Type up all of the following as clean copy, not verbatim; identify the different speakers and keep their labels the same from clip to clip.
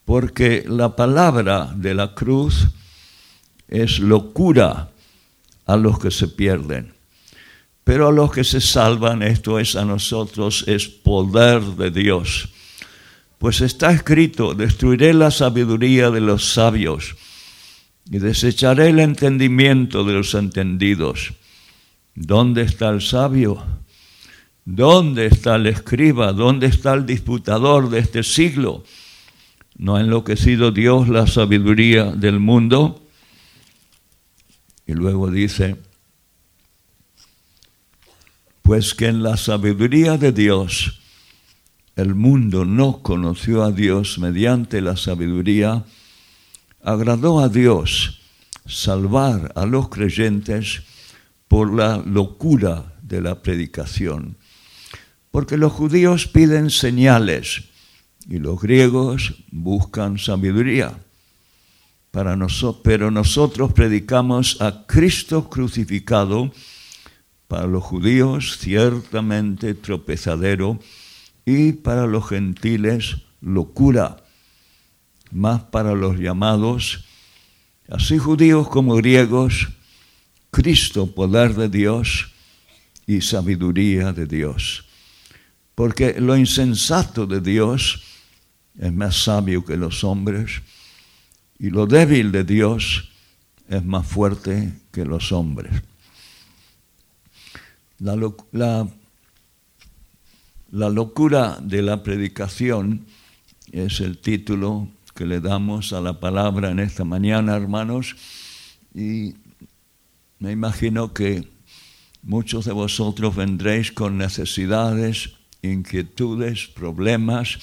Speaker 1: porque la palabra de la cruz es locura a los que se pierden. Pero a los que se salvan, esto es a nosotros, es poder de Dios. Pues está escrito: destruiré la sabiduría de los sabios y desecharé el entendimiento de los entendidos. ¿Dónde está el sabio? ¿Dónde está el escriba? ¿Dónde está el disputador de este siglo? ¿No ha enloquecido Dios la sabiduría del mundo? Y luego dice: pues que en la sabiduría de Dios el mundo no conoció a Dios mediante la sabiduría, agradó a Dios salvar a los creyentes por la locura de la predicación. Porque los judíos piden señales y los griegos buscan sabiduría. Pero nosotros predicamos a Cristo crucificado, para los judíos ciertamente tropezadero y para los gentiles locura, mas para los llamados, así judíos como griegos, Cristo poder de Dios y sabiduría de Dios. Porque lo insensato de Dios es más sabio que los hombres, y lo débil de Dios es más fuerte que los hombres. La locura de la predicación es el título que le damos a la palabra en esta mañana, hermanos, y me imagino que muchos de vosotros vendréis con necesidades, inquietudes, problemas,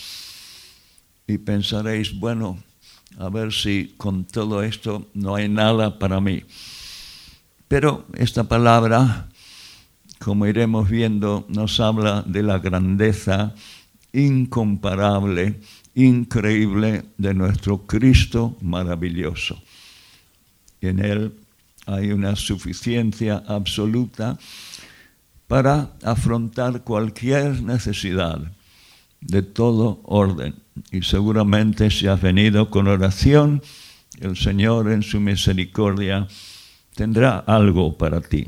Speaker 1: y pensaréis: bueno, a ver si con todo esto no hay nada para mí. Pero esta palabra, como iremos viendo, nos habla de la grandeza incomparable, increíble de nuestro Cristo maravilloso. En Él hay una suficiencia absoluta para afrontar cualquier necesidad de todo orden. Y seguramente si has venido con oración, el Señor en su misericordia tendrá algo para ti.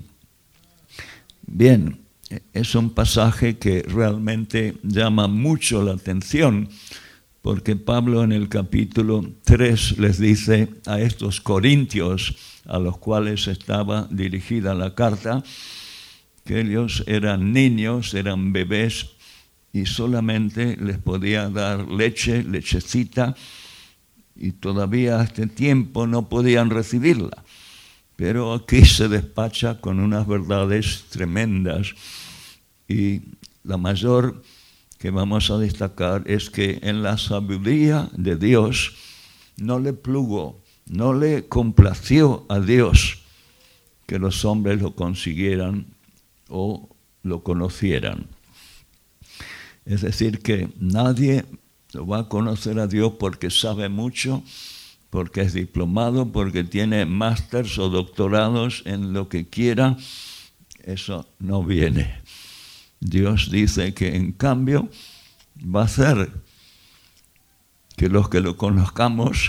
Speaker 1: Bien, es un pasaje que realmente llama mucho la atención, porque Pablo en el capítulo 3 les dice a estos corintios a los cuales estaba dirigida la carta, que ellos eran niños, eran bebés, y solamente les podía dar lechecita, y todavía a este tiempo no podían recibirla. Pero aquí se despacha con unas verdades tremendas, y la mayor que vamos a destacar es que en la sabiduría de Dios no le plugo, no le complació a Dios que los hombres lo consiguieran o lo conocieran. Es decir, que nadie lo va a conocer a Dios porque sabe mucho, porque es diplomado, porque tiene másters o doctorados en lo que quiera. Eso no viene. Dios dice que en cambio va a hacer que los que lo conozcamos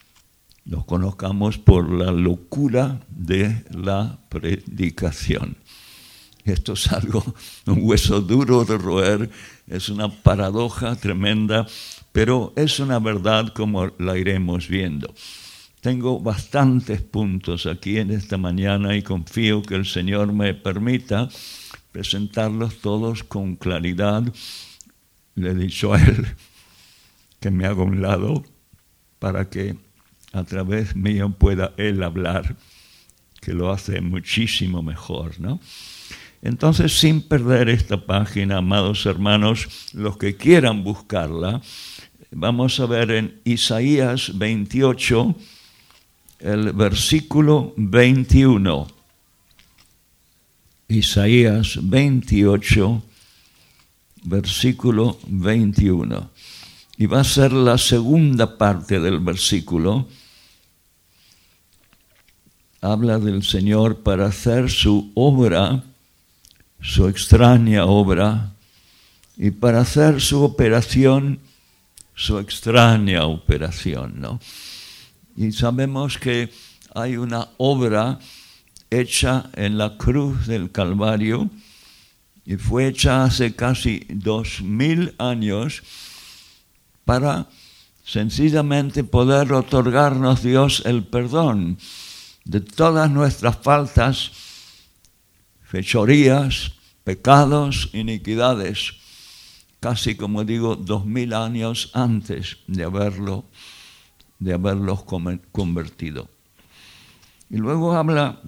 Speaker 1: por la locura de la predicación. Esto es un hueso duro de roer, es una paradoja tremenda, pero es una verdad como la iremos viendo. Tengo bastantes puntos aquí en esta mañana y confío que el Señor me permita presentarlos todos con claridad. Le he dicho a Él que me haga a un lado para que a través mío pueda Él hablar, que lo hace muchísimo mejor, ¿no? Entonces, sin perder esta página, amados hermanos, los que quieran buscarla, vamos a ver en Isaías 28, el versículo 21. Isaías 28, versículo 21. Y va a ser la segunda parte del versículo. Habla del Señor para hacer su obra, su extraña obra, y para hacer su operación su extraña operación, ¿no? Y sabemos que hay una obra hecha en la cruz del Calvario y fue hecha hace casi 2000 años para sencillamente poder otorgarnos Dios el perdón de todas nuestras faltas, fechorías, pecados, iniquidades, casi como digo 2000 años antes de haberlos convertido. Y luego habla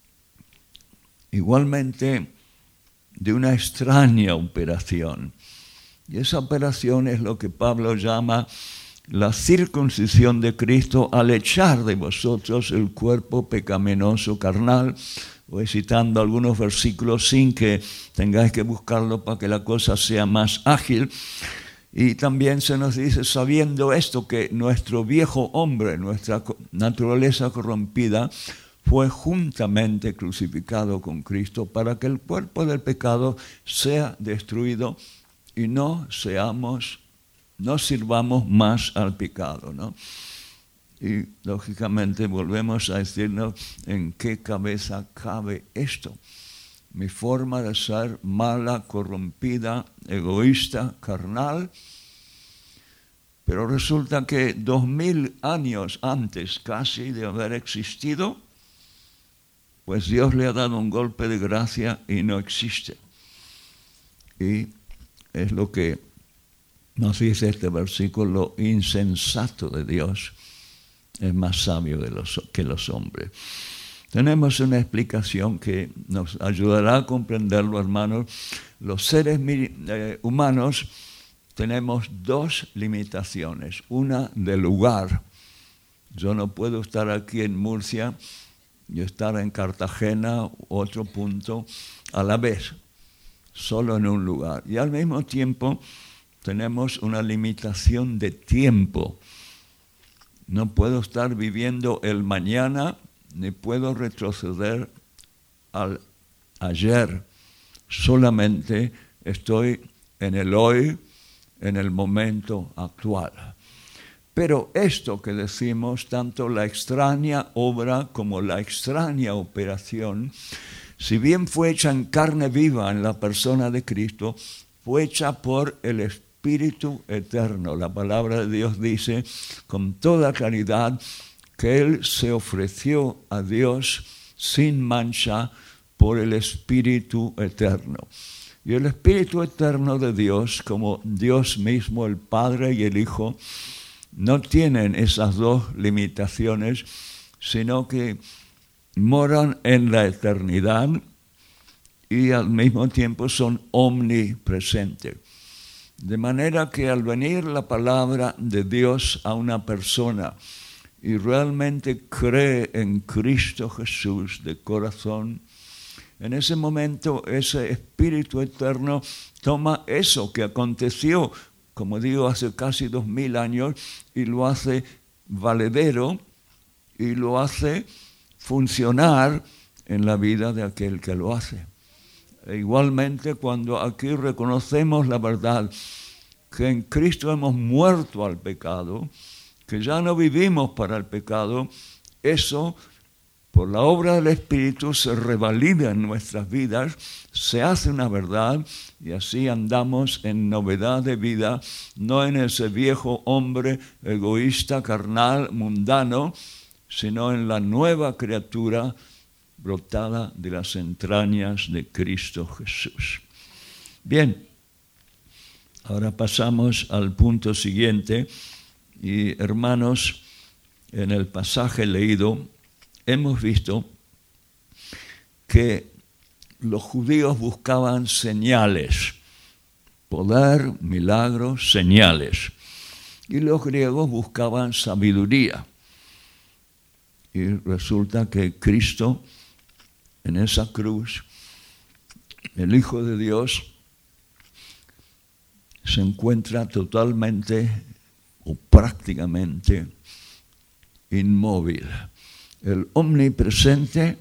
Speaker 1: igualmente de una extraña operación. Y esa operación es lo que Pablo llama la circuncisión de Cristo al echar de vosotros el cuerpo pecaminoso carnal. Voy citando algunos versículos sin que tengáis que buscarlo para que la cosa sea más ágil. Y también se nos dice, sabiendo esto, que nuestro viejo hombre, nuestra naturaleza corrompida, fue juntamente crucificado con Cristo para que el cuerpo del pecado sea destruido y no sirvamos más al pecado, ¿no? Y lógicamente volvemos a decirnos en qué cabeza cabe esto. Mi forma de ser mala, corrompida, egoísta, carnal. Pero resulta que 2000 años antes casi de haber existido, pues Dios le ha dado un golpe de gracia y no existe. Y es lo que nos dice este versículo: lo insensato de Dios es más sabio que los hombres. Tenemos una explicación que nos ayudará a comprenderlo, hermanos. Los seres humanos tenemos dos limitaciones. Una de lugar. Yo no puedo estar aquí en Murcia y estar en Cartagena, otro punto, a la vez, solo en un lugar. Y al mismo tiempo tenemos una limitación de tiempo. No puedo estar viviendo el mañana, ni puedo retroceder al ayer. Solamente estoy en el hoy, en el momento actual. Pero esto que decimos, tanto la extraña obra como la extraña operación, si bien fue hecha en carne viva en la persona de Cristo, fue hecha por el Espíritu Eterno. La palabra de Dios dice con toda claridad que Él se ofreció a Dios sin mancha por el Espíritu Eterno. Y el Espíritu Eterno de Dios, como Dios mismo, el Padre y el Hijo, no tienen esas dos limitaciones, sino que moran en la eternidad y al mismo tiempo son omnipresentes. De manera que al venir la palabra de Dios a una persona y realmente cree en Cristo Jesús de corazón, en ese momento ese Espíritu Eterno toma eso que aconteció, como digo, hace casi 2000 años, y lo hace valedero y lo hace funcionar en la vida de aquel que lo hace. E igualmente, cuando aquí reconocemos la verdad que en Cristo hemos muerto al pecado, que ya no vivimos para el pecado, eso, por la obra del Espíritu, se revalida en nuestras vidas, se hace una verdad y así andamos en novedad de vida, no en ese viejo hombre egoísta, carnal, mundano, sino en la nueva criatura brotada de las entrañas de Cristo Jesús. Bien, ahora pasamos al punto siguiente y, hermanos, en el pasaje leído hemos visto que los judíos buscaban señales, poder, milagros, señales, y los griegos buscaban sabiduría. Y resulta que Cristo, en esa cruz, el Hijo de Dios, se encuentra totalmente o prácticamente inmóvil. El omnipresente,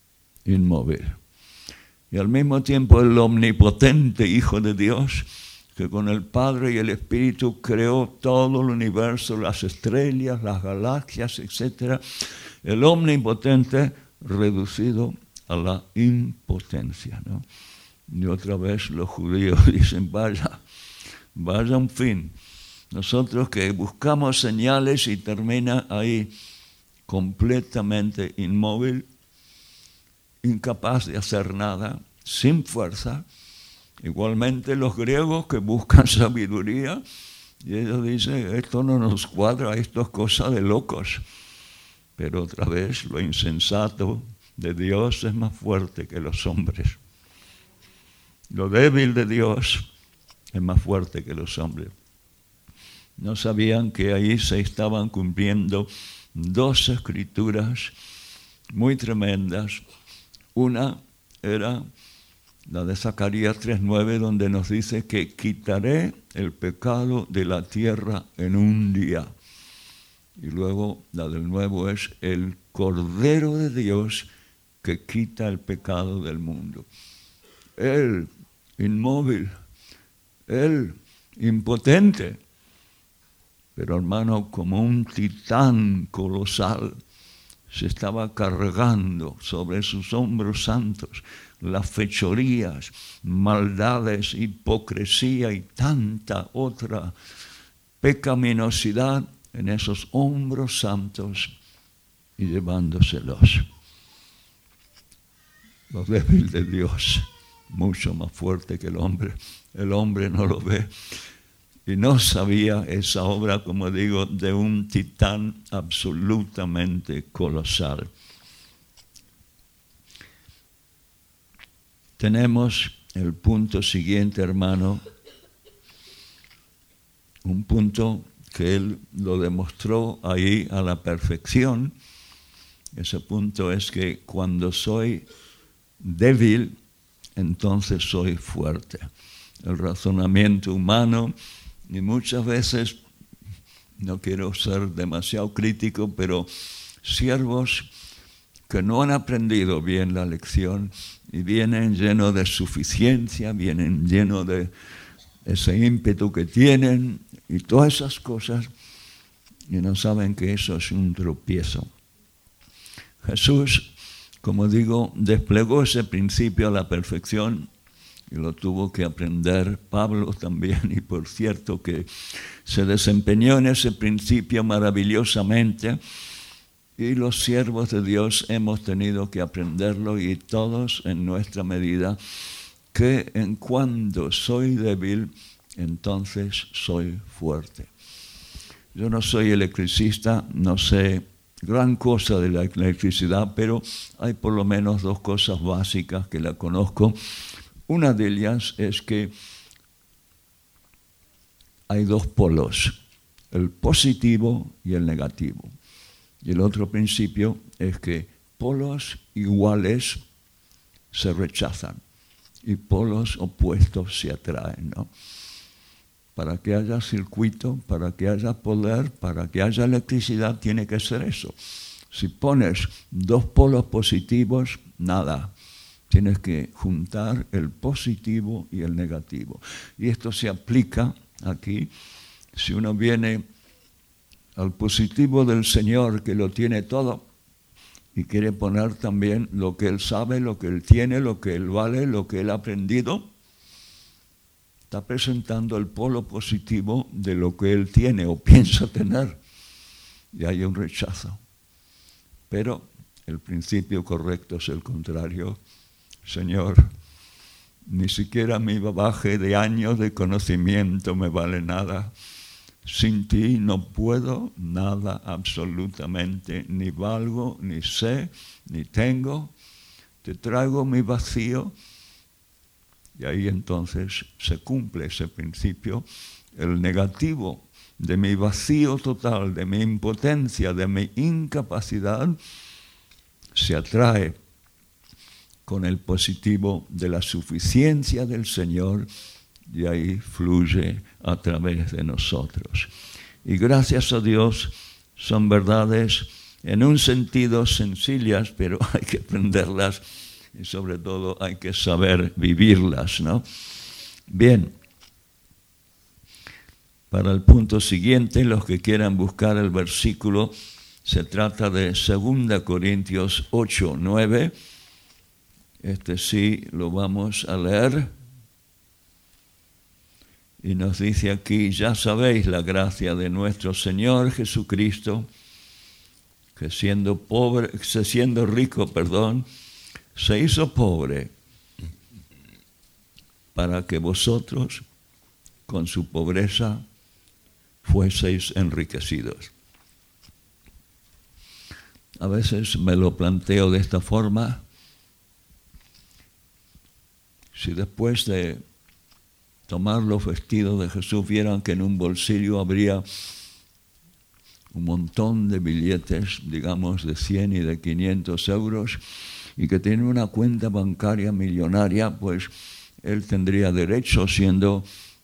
Speaker 1: inmóvil. Y al mismo tiempo el omnipotente Hijo de Dios, que con el Padre y el Espíritu creó todo el universo, las estrellas, las galaxias, etc. El omnipotente reducido a la impotencia, ¿no? Y otra vez los judíos dicen, vaya un fin. Nosotros que buscamos señales y termina ahí completamente inmóvil, incapaz de hacer nada, sin fuerza. Igualmente los griegos que buscan sabiduría, y ellos dicen, esto no nos cuadra, esto es cosa de locos. Pero otra vez, lo insensato de Dios es más fuerte que los hombres. Lo débil de Dios es más fuerte que los hombres. No sabían que ahí se estaban cumpliendo dos escrituras muy tremendas. Una era la de Zacarías 3:9, donde nos dice que quitaré el pecado de la tierra en un día. Y luego la del nuevo es el Cordero de Dios que quita el pecado del mundo. Él, inmóvil, él, impotente, pero hermano, como un titán colosal, se estaba cargando sobre sus hombros santos las fechorías, maldades, hipocresía y tanta otra pecaminosidad en esos hombros santos y llevándoselos. Lo débil de Dios, mucho más fuerte que el hombre no lo ve. Y no sabía esa obra, como digo, de un titán absolutamente colosal. Tenemos el punto siguiente, hermano, un punto que él lo demostró ahí a la perfección. Ese punto es que cuando soy débil, entonces soy fuerte. El razonamiento humano, y muchas veces, no quiero ser demasiado crítico, pero siervos que no han aprendido bien la lección y vienen llenos de suficiencia, vienen llenos de ese ímpetu que tienen y todas esas cosas, y no saben que eso es un tropiezo. Jesús, como digo, desplegó ese principio a la perfección y lo tuvo que aprender Pablo también, y por cierto que se desempeñó en ese principio maravillosamente, y los siervos de Dios hemos tenido que aprenderlo, y todos en nuestra medida, que en cuando soy débil, entonces soy fuerte. Yo no soy electricista, no sé gran cosa de la electricidad, pero hay por lo menos dos cosas básicas que la conozco. Una de ellas es que hay dos polos, el positivo y el negativo. Y el otro principio es que polos iguales se rechazan y polos opuestos se atraen, ¿no? Para que haya circuito, para que haya poder, para que haya electricidad, tiene que ser eso. Si pones dos polos positivos, nada. Tienes que juntar el positivo y el negativo. Y esto se aplica aquí. Si uno viene al positivo del Señor, que lo tiene todo, y quiere poner también lo que Él sabe, lo que Él tiene, lo que Él vale, lo que Él ha aprendido, está presentando el polo positivo de lo que Él tiene o piensa tener. Y hay un rechazo. Pero el principio correcto es el contrario. Señor, ni siquiera mi bagaje de años de conocimiento me vale nada. Sin ti no puedo nada absolutamente, ni valgo, ni sé, ni tengo. Te traigo mi vacío. Y ahí entonces se cumple ese principio. El negativo de mi vacío total, de mi impotencia, de mi incapacidad, se atrae con el positivo de la suficiencia del Señor, y ahí fluye a través de nosotros. Y gracias a Dios son verdades en un sentido sencillas, pero hay que aprenderlas y sobre todo hay que saber vivirlas, ¿no? Bien, Para el punto siguiente, los que quieran buscar el versículo, se trata de 2 Corintios 8, 9. Este sí lo vamos a leer. Y nos dice aquí: ya sabéis la gracia de nuestro Señor Jesucristo, que siendo rico, se hizo pobre para que vosotros, con su pobreza, fueseis enriquecidos. A veces me lo planteo de esta forma: si después de tomar los vestidos de Jesús vieran que en un bolsillo habría un montón de billetes, digamos, de 100 y de 500 euros, y que tiene una cuenta bancaria millonaria, pues él tendría derecho, siendo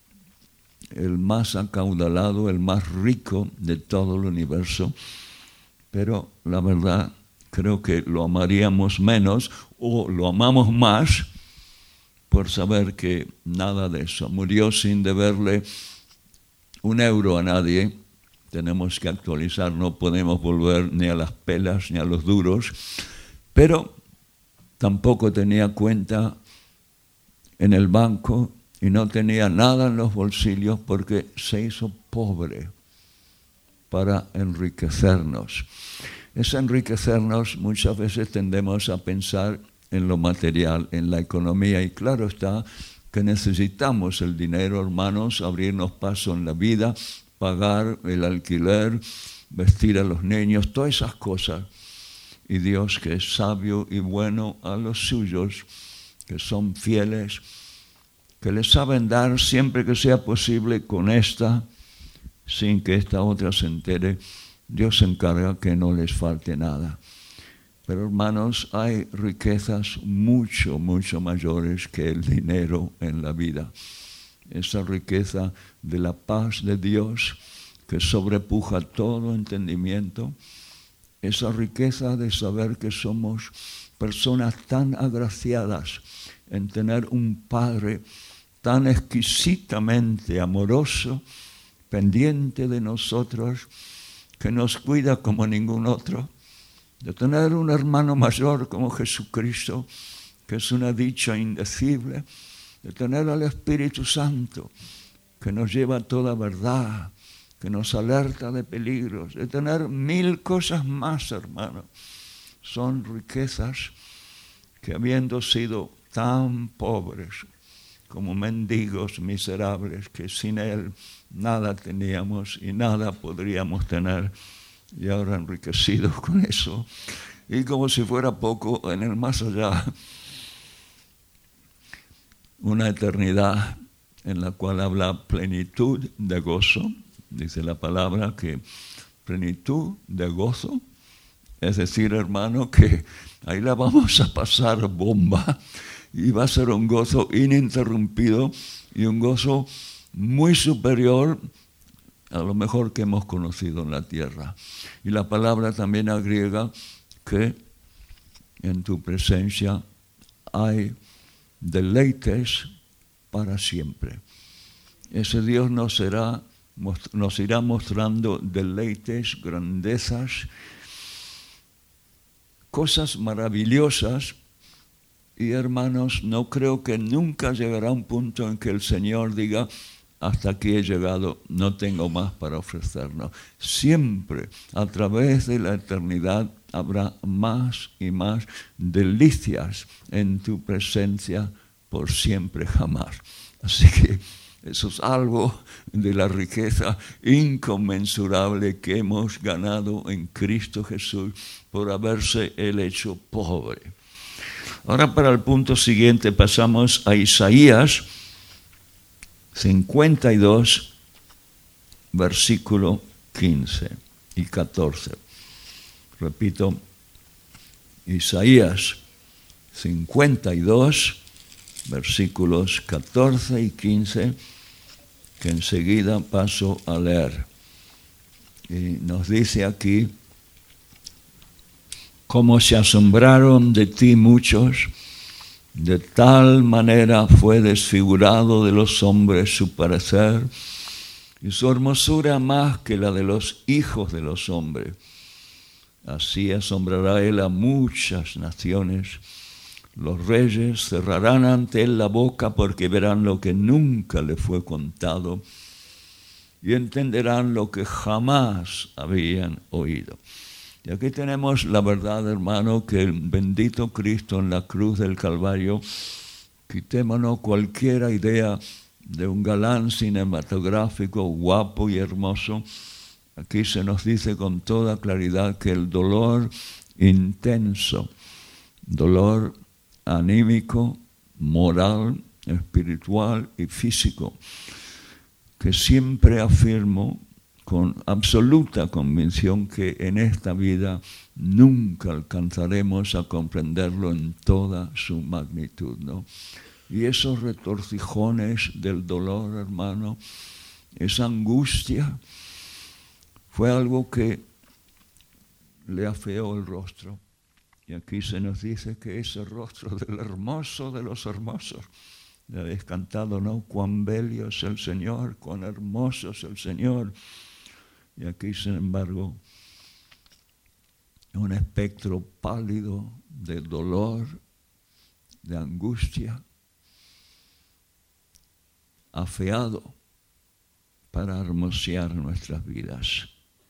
Speaker 1: el más acaudalado, el más rico de todo el universo. Pero la verdad, creo que lo amaríamos menos o lo amamos más por saber que nada de eso. Murió sin deberle un euro a nadie. Tenemos que actualizar, no podemos volver ni a las pelas ni a los duros, pero tampoco tenía cuenta en el banco y no tenía nada en los bolsillos porque se hizo pobre para enriquecernos. Es enriquecernos, muchas veces tendemos a pensar en lo material, en la economía, y claro está que necesitamos el dinero, hermanos, abrirnos paso en la vida, pagar el alquiler, vestir a los niños, todas esas cosas. Y Dios, que es sabio y bueno a los suyos, que son fieles, que les saben dar siempre que sea posible con esta, sin que esta otra se entere, Dios se encarga que no les falte nada. Pero hermanos, hay riquezas mucho, mucho mayores que el dinero en la vida. Esa riqueza de la paz de Dios que sobrepuja todo entendimiento, esa riqueza de saber que somos personas tan agraciadas en tener un Padre tan exquisitamente amoroso, pendiente de nosotros, que nos cuida como ningún otro, de tener un hermano mayor como Jesucristo, que es una dicha indecible, de tener al Espíritu Santo, que nos lleva a toda verdad, que nos alerta de peligros, de tener 1000 cosas más, hermano. Son riquezas que, habiendo sido tan pobres, como mendigos miserables, que sin Él nada teníamos y nada podríamos tener, y ahora enriquecidos con eso, y como si fuera poco, en el más allá, una eternidad en la cual habla plenitud de gozo. Dice la palabra que plenitud de gozo, es decir, hermano, que ahí la vamos a pasar bomba, y va a ser un gozo ininterrumpido y un gozo muy superior a lo mejor que hemos conocido en la tierra. Y la palabra también agrega que en tu presencia hay deleites para siempre. Ese Dios nos irá mostrando deleites, grandezas, cosas maravillosas. Y hermanos, no creo que nunca llegará un punto en que el Señor diga: hasta aquí he llegado, no tengo más para ofrecernos. Siempre, a través de la eternidad, habrá más y más delicias en tu presencia por siempre jamás. Así que eso es algo de la riqueza inconmensurable que hemos ganado en Cristo Jesús por haberse Él hecho pobre. Ahora, para el punto siguiente, pasamos a Isaías 52, versículo 15 y 14. Repito, Isaías 52, versículos 14 y 15, que enseguida paso a leer. Y nos dice aquí: como se asombraron de ti muchos, de tal manera fue desfigurado de los hombres su parecer, y su hermosura más que la de los hijos de los hombres. Así asombrará él a muchas naciones. Los reyes cerrarán ante él la boca porque verán lo que nunca le fue contado y entenderán lo que jamás habían oído. Y aquí tenemos la verdad, hermano, que el bendito Cristo en la cruz del Calvario, quitémonos cualquier idea de un galán cinematográfico guapo y hermoso. Aquí se nos dice con toda claridad que el dolor intenso, dolor anímico, moral, espiritual y físico, que siempre afirmo con absoluta convicción que en esta vida nunca alcanzaremos a comprenderlo en toda su magnitud, ¿no? Y esos retorcijones del dolor, hermano, esa angustia, fue algo que le afeó el rostro. Y aquí se nos dice que ese rostro del hermoso de los hermosos, le habéis cantado, ¿no? Cuán bello es el Señor, cuán hermoso es el Señor. Y aquí, sin embargo, un espectro pálido de dolor, de angustia, afeado para hermosear nuestras vidas.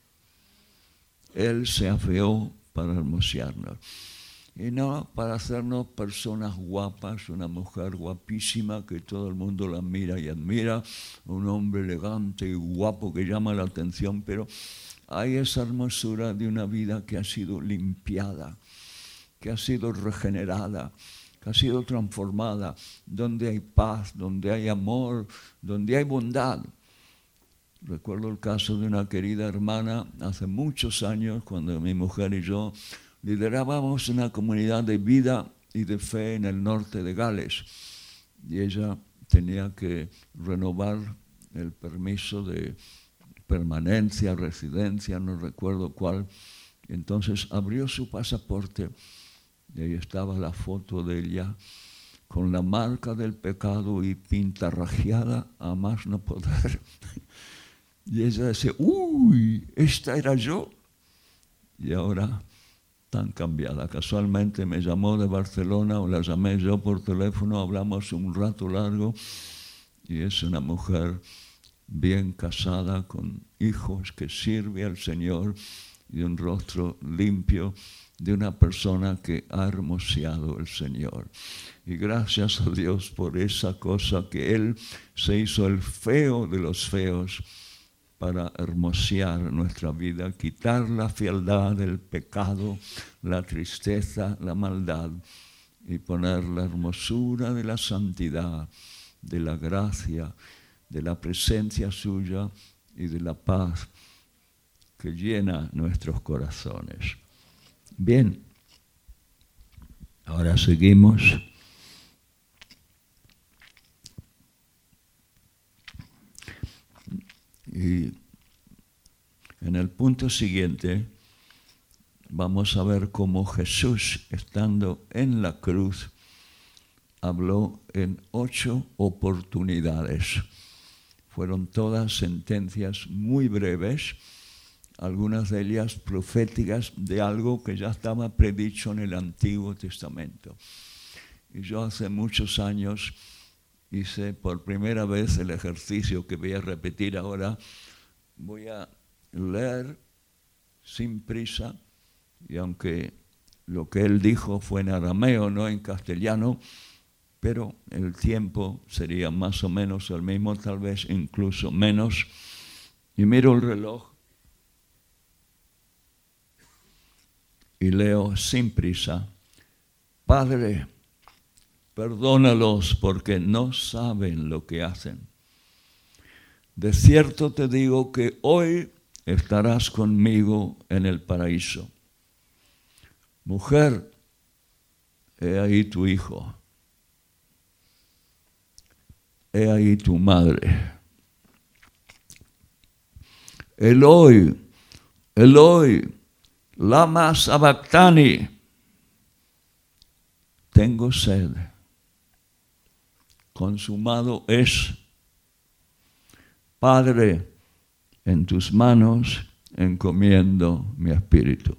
Speaker 1: Él se afeó para hermosearnos. Y no para hacernos personas guapas, una mujer guapísima que todo el mundo la mira y admira, un hombre elegante y guapo que llama la atención, pero hay esa hermosura de una vida que ha sido limpiada, que ha sido regenerada, que ha sido transformada, donde hay paz, donde hay amor, donde hay bondad. Recuerdo el caso de una querida hermana hace muchos años, cuando mi mujer y yo liderábamos una comunidad de vida y de fe en el norte de Gales. Y ella tenía que renovar el permiso de permanencia, residencia, no recuerdo cuál. Entonces abrió su pasaporte y ahí estaba la foto de ella con la marca del pecado y pintarrajeada a más no poder. Y ella decía, ¡uy! Esta era yo. Y ahora tan cambiada. Casualmente me llamó de Barcelona o la llamé yo por teléfono, hablamos un rato largo y es una mujer bien casada con hijos que sirve al Señor y un rostro limpio de una persona que ha hermoseado el Señor. Y gracias a Dios por esa cosa que Él se hizo el feo de los feos para hermosear nuestra vida, quitar la fealdad del pecado, la tristeza, la maldad y poner la hermosura de la santidad, de la gracia, de la presencia suya y de la paz que llena nuestros corazones. Bien, ahora seguimos. Y en el punto siguiente vamos a ver cómo Jesús, estando en la cruz, habló en 8 oportunidades. Fueron todas sentencias muy breves, algunas de ellas proféticas de algo que ya estaba predicho en el Antiguo Testamento. Y yo hace muchos años hice por primera vez el ejercicio que voy a repetir ahora. Voy a leer sin prisa, y aunque lo que él dijo fue en arameo, no en castellano, pero el tiempo sería más o menos el mismo, tal vez incluso menos. Y miro el reloj y leo sin prisa: Padre, perdónalos porque no saben lo que hacen. De cierto te digo que hoy estarás conmigo en el paraíso. Mujer, he ahí tu hijo. He ahí tu madre. Eloi, Eloi, lama sabactani. Tengo sed. Consumado es. Padre, en tus manos encomiendo mi espíritu.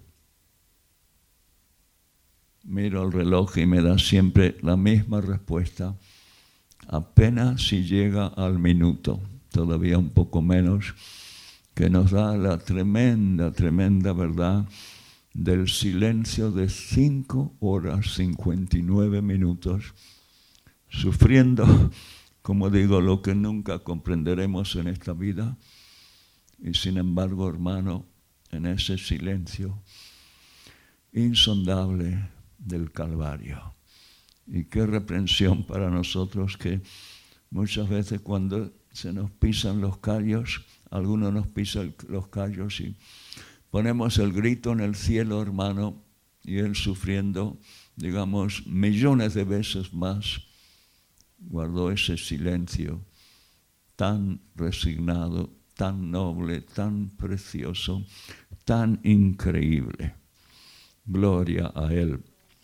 Speaker 1: Miro el reloj y me da siempre la misma respuesta, apenas si llega al minuto, todavía un poco menos, que nos da la tremenda, tremenda verdad del silencio de 5 horas 59 minutos, sufriendo, como digo, lo que nunca comprenderemos en esta vida. Y sin embargo, hermano, en ese silencio insondable del Calvario. Y qué reprensión para nosotros que muchas veces cuando se nos pisan los callos, algunos nos pisan los callos y ponemos el grito en el cielo, hermano, y Él sufriendo, digamos, millones de veces más, guardó ese silencio tan resignado, tan noble, tan precioso, tan increíble. Gloria a Él.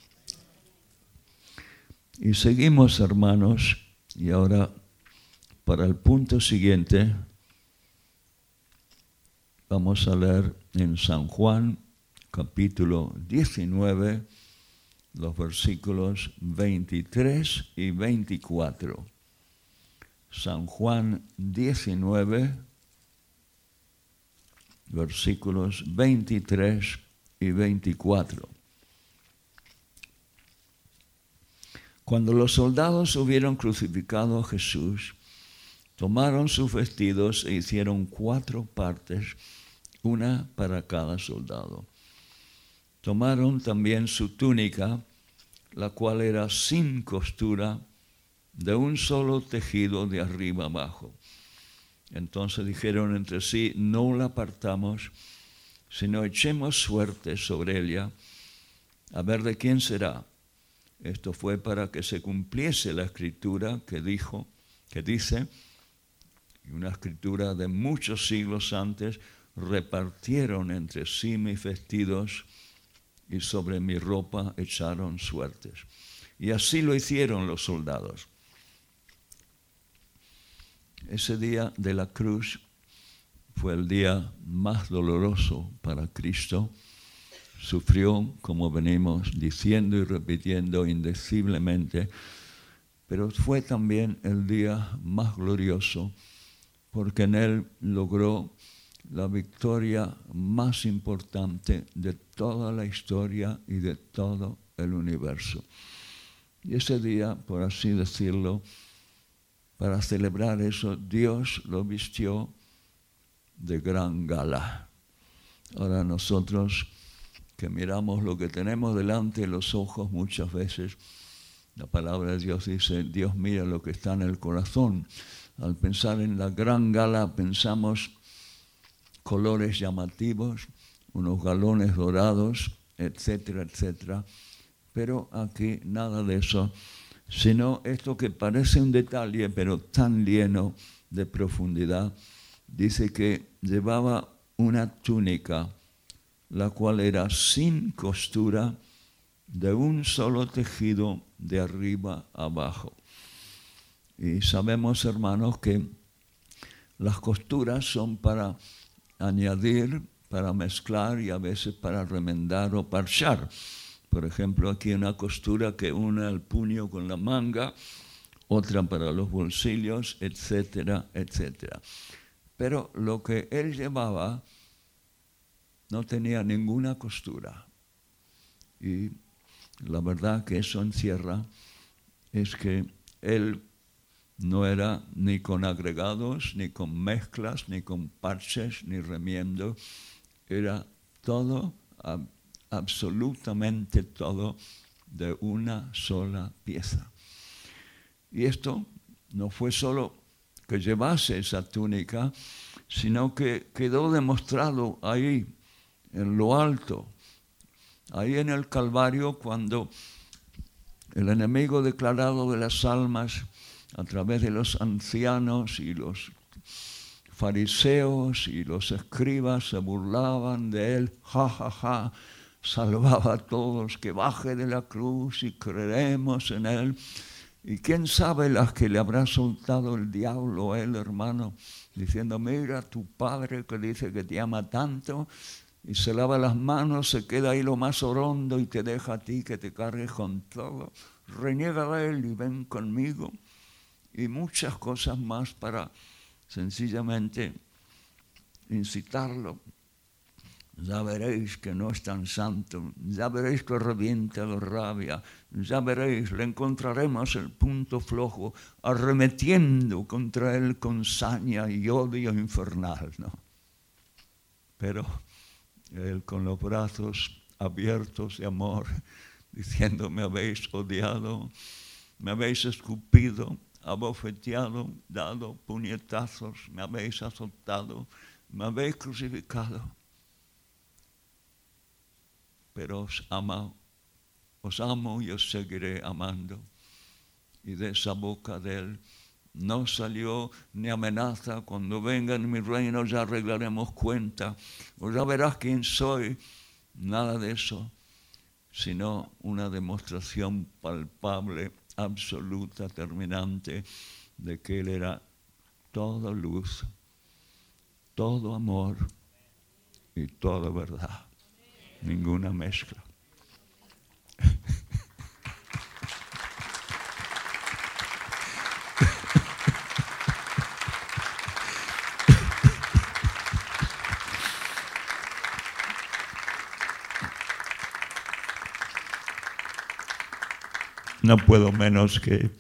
Speaker 1: Y seguimos, hermanos, y ahora para el punto siguiente vamos a leer en San Juan, capítulo 19, los versículos 23 y 24. San Juan 19, versículos 23 y 24. Cuando los soldados hubieron crucificado a Jesús, tomaron sus vestidos e hicieron 4 partes, una para cada soldado. Tomaron también su túnica, la cual era sin costura, de un solo tejido de arriba abajo. Entonces dijeron entre sí, no la partamos, sino echemos suerte sobre ella, a ver de quién será. Esto fue para que se cumpliese la escritura que dice, y una escritura de muchos siglos antes, repartieron entre sí mis vestidos y sobre mi ropa echaron suertes. Y así lo hicieron los soldados. Ese día de la cruz fue el día más doloroso para Cristo. Sufrió, como venimos diciendo y repitiendo indeciblemente, pero fue también el día más glorioso porque en él logró la victoria más importante de toda la historia y de todo el universo. Y ese día, por así decirlo, para celebrar eso, Dios lo vistió de gran gala. Ahora nosotros que miramos lo que tenemos delante de los ojos muchas veces, la palabra de Dios dice, Dios mira lo que está en el corazón. Al pensar en la gran gala pensamos colores llamativos, unos galones dorados, etcétera, etcétera. Pero aquí nada de eso, sino esto que parece un detalle, pero tan lleno de profundidad. Dice que llevaba una túnica, la cual era sin costura, de un solo tejido de arriba abajo. Y sabemos, hermanos, que las costuras son para añadir, para mezclar y a veces para remendar o parchar. Por ejemplo, aquí una costura que une el puño con la manga, otra para los bolsillos, etcétera, etcétera. Pero lo que él llevaba no tenía ninguna costura. Y la verdad que eso encierra es que él no era ni con agregados, ni con mezclas, ni con parches, ni remiendo. Era todo, absolutamente todo, de una sola pieza. Y esto no fue solo que llevase esa túnica, sino que quedó demostrado ahí, en lo alto, ahí en el Calvario, cuando el enemigo declarado de las almas, a través de los ancianos y los fariseos y los escribas se burlaban de él, salvaba a todos, que baje de la cruz y creeremos en él. Y quién sabe las que le habrá soltado el diablo a él, hermano, diciendo, mira, tu padre que dice que te ama tanto, y se lava las manos, se queda ahí lo más orondo y te deja a ti que te cargues con todo. Reniega de él y ven conmigo. Y muchas cosas más para sencillamente incitarlo. Ya veréis que no es tan santo, ya veréis que revienta de rabia, ya veréis, le encontraremos el punto flojo, arremetiendo contra él con saña y odio infernal, ¿no? Pero él con los brazos abiertos de amor, diciendo, me habéis odiado, me habéis escupido, abofeteado, dado puñetazos, me habéis azotado, me habéis crucificado. Pero os amo y os seguiré amando. Y de esa boca de él no salió ni amenaza, cuando venga en mi reino ya arreglaremos cuenta, o ya verás quién soy, nada de eso, sino una demostración palpable, absoluta, terminante, de que él era toda luz, todo amor y toda verdad. Ninguna mezcla. No puedo menos que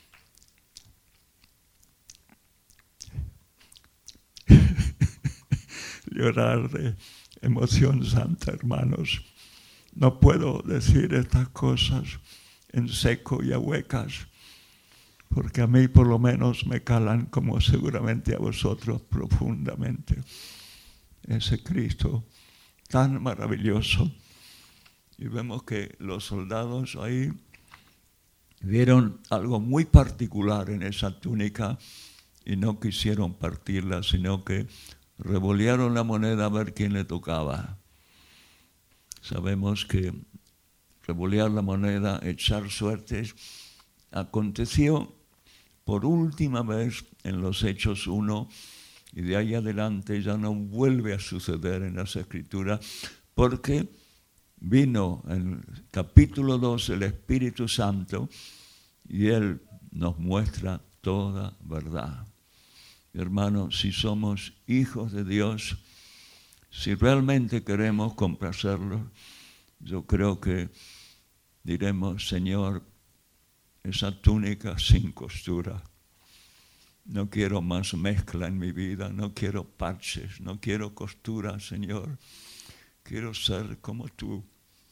Speaker 1: llorar de emoción santa, hermanos. No puedo decir estas cosas en seco y a huecas, porque a mí por lo menos me calan, como seguramente a vosotros, profundamente. Ese Cristo tan maravilloso. Y vemos que los soldados ahí vieron algo muy particular en esa túnica y no quisieron partirla, sino que revolearon la moneda a ver quién le tocaba. Sabemos que revolear la moneda, echar suertes, aconteció por última vez en los Hechos 1 y de ahí adelante ya no vuelve a suceder en las Escrituras, porque vino en el capítulo 2 el Espíritu Santo y Él nos muestra toda verdad. Hermanos, si somos hijos de Dios, si realmente queremos complacerlo, yo creo que diremos, Señor, esa túnica sin costura. No quiero más mezcla en mi vida, no quiero parches, no quiero costura, Señor. Quiero ser como tú.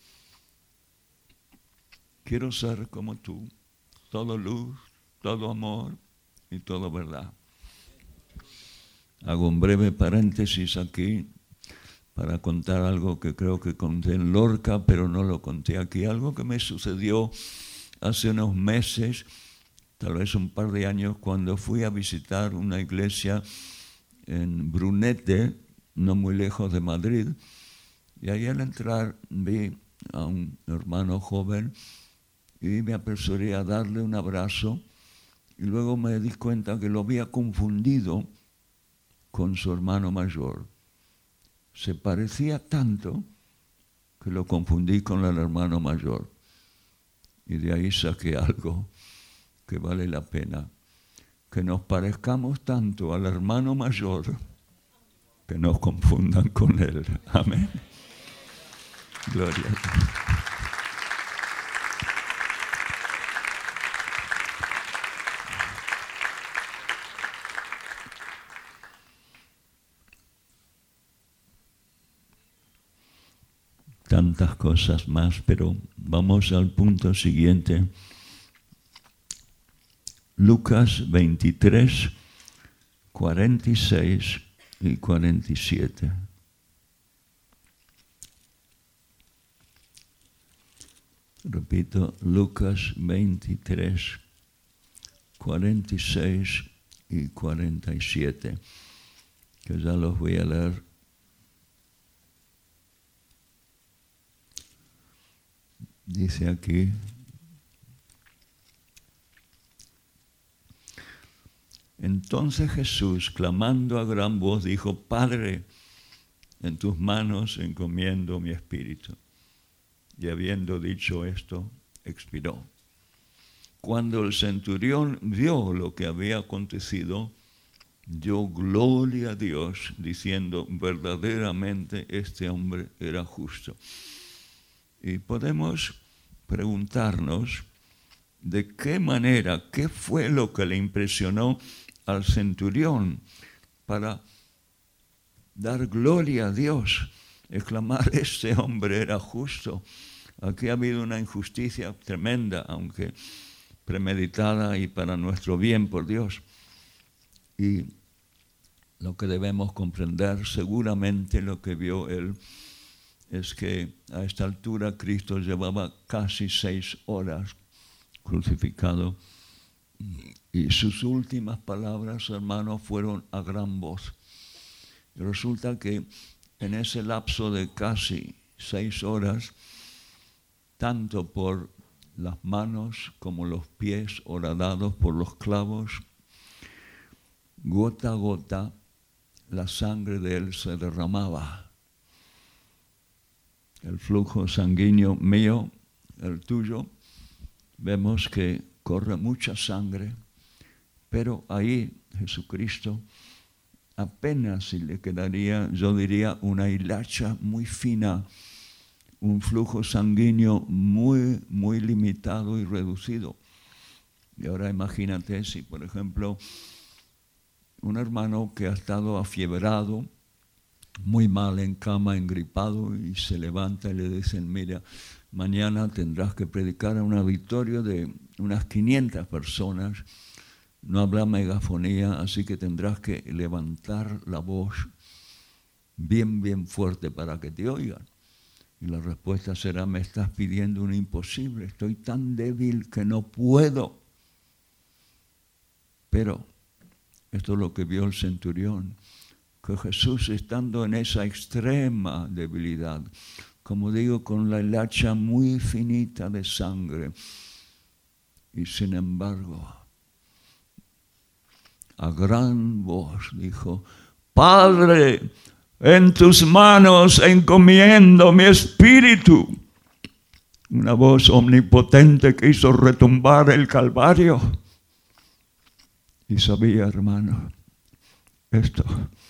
Speaker 1: Quiero ser como tú. Todo luz, todo amor y todo verdad. Hago un breve paréntesis aquí para contar algo que creo que conté en Lorca, pero no lo conté aquí. Algo que me sucedió hace unos meses, tal vez un par de años, cuando fui a visitar una iglesia en Brunete, no muy lejos de Madrid, y ahí al entrar vi a un hermano joven y me apresuré a darle un abrazo y luego me di cuenta que lo había confundido con su hermano mayor. Se parecía tanto que lo confundí con el hermano mayor. Y de ahí saqué algo que vale la pena. Que nos parezcamos tanto al hermano mayor que nos confundan con él. Amén. Gloria a Dios. Tantas cosas más, pero vamos al punto siguiente. Lucas 23, 46 y 47. Repito, Lucas 23, 46 y 47, que ya los voy a leer. Dice aquí, Entonces Jesús, clamando a gran voz, dijo: Padre, en tus manos encomiendo mi espíritu. Y habiendo dicho esto, expiró. Cuando el centurión vio lo que había acontecido, dio gloria a Dios, diciendo: verdaderamente este hombre era justo. Y podemos preguntarnos de qué manera, qué fue lo que le impresionó al centurión para dar gloria a Dios, exclamar: este hombre era justo. Aquí ha habido una injusticia tremenda, aunque premeditada y para nuestro bien por Dios. Y lo que debemos comprender, seguramente lo que vio él, es que a esta altura Cristo llevaba casi 6 horas crucificado, y sus últimas palabras, hermanos, fueron a gran voz. Y resulta que en ese lapso de casi 6 horas, tanto por las manos como los pies horadados por los clavos, gota a gota la sangre de él se derramaba. El flujo sanguíneo mío, el tuyo, vemos que corre mucha sangre, pero ahí Jesucristo apenas si le quedaría, yo diría, una hilacha muy fina, un flujo sanguíneo muy, muy limitado y reducido. Y ahora imagínate si, por ejemplo, un hermano que ha estado afiebrado, muy mal en cama, engripado, y se levanta y le dicen: mira, mañana tendrás que predicar a un auditorio de unas 500 personas, no habrá megafonía, así que tendrás que levantar la voz bien, bien fuerte para que te oigan. Y la respuesta será: me estás pidiendo un imposible, estoy tan débil que no puedo. Pero esto es lo que vio el centurión, que Jesús, estando en esa extrema debilidad, como digo, con la hilacha muy finita de sangre, y sin embargo, a gran voz dijo: Padre, en tus manos encomiendo mi espíritu. Una voz omnipotente que hizo retumbar el Calvario. Y sabía, hermano, esto,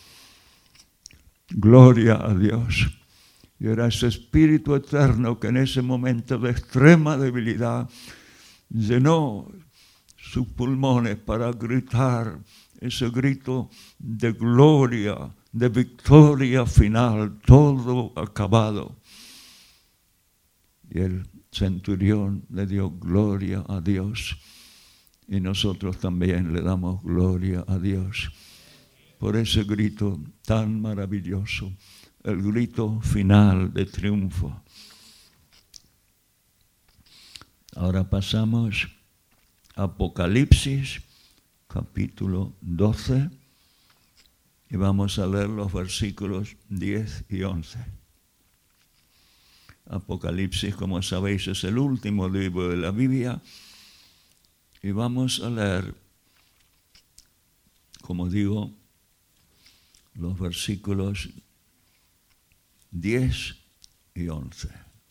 Speaker 1: gloria a Dios. Y era ese Espíritu eterno que en ese momento de extrema debilidad llenó sus pulmones para gritar ese grito de gloria, de victoria final, todo acabado. Y el centurión le dio gloria a Dios. Y nosotros también le damos gloria a Dios por ese grito tan maravilloso, el grito final de triunfo. Ahora pasamos a Apocalipsis, capítulo 12, y vamos a leer los versículos 10 y 11. Apocalipsis, como sabéis, es el último libro de la Biblia, y vamos a leer, como digo, los versículos 10 y 11.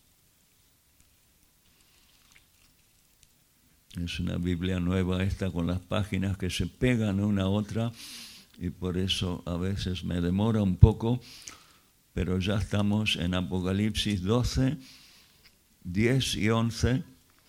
Speaker 1: Es una Biblia nueva esta, con las páginas que se pegan una a otra, y por eso a veces me demora un poco, pero ya estamos en Apocalipsis 12, 10 y 11.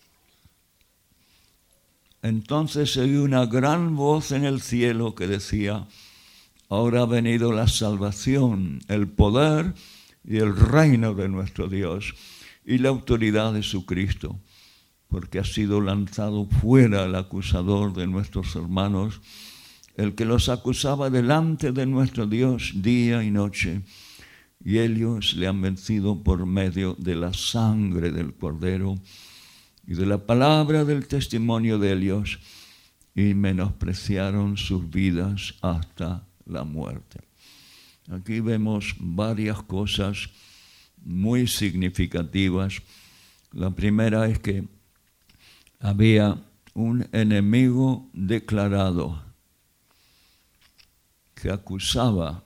Speaker 1: Entonces oí una gran voz en el cielo que decía: ahora ha venido la salvación, el poder y el reino de nuestro Dios y la autoridad de su Cristo, porque ha sido lanzado fuera el acusador de nuestros hermanos, el que los acusaba delante de nuestro Dios día y noche, y ellos le han vencido por medio de la sangre del Cordero y de la palabra del testimonio de ellos, y menospreciaron sus vidas hasta la muerte. Aquí vemos varias cosas muy significativas. La primera es que había un enemigo declarado. que acusaba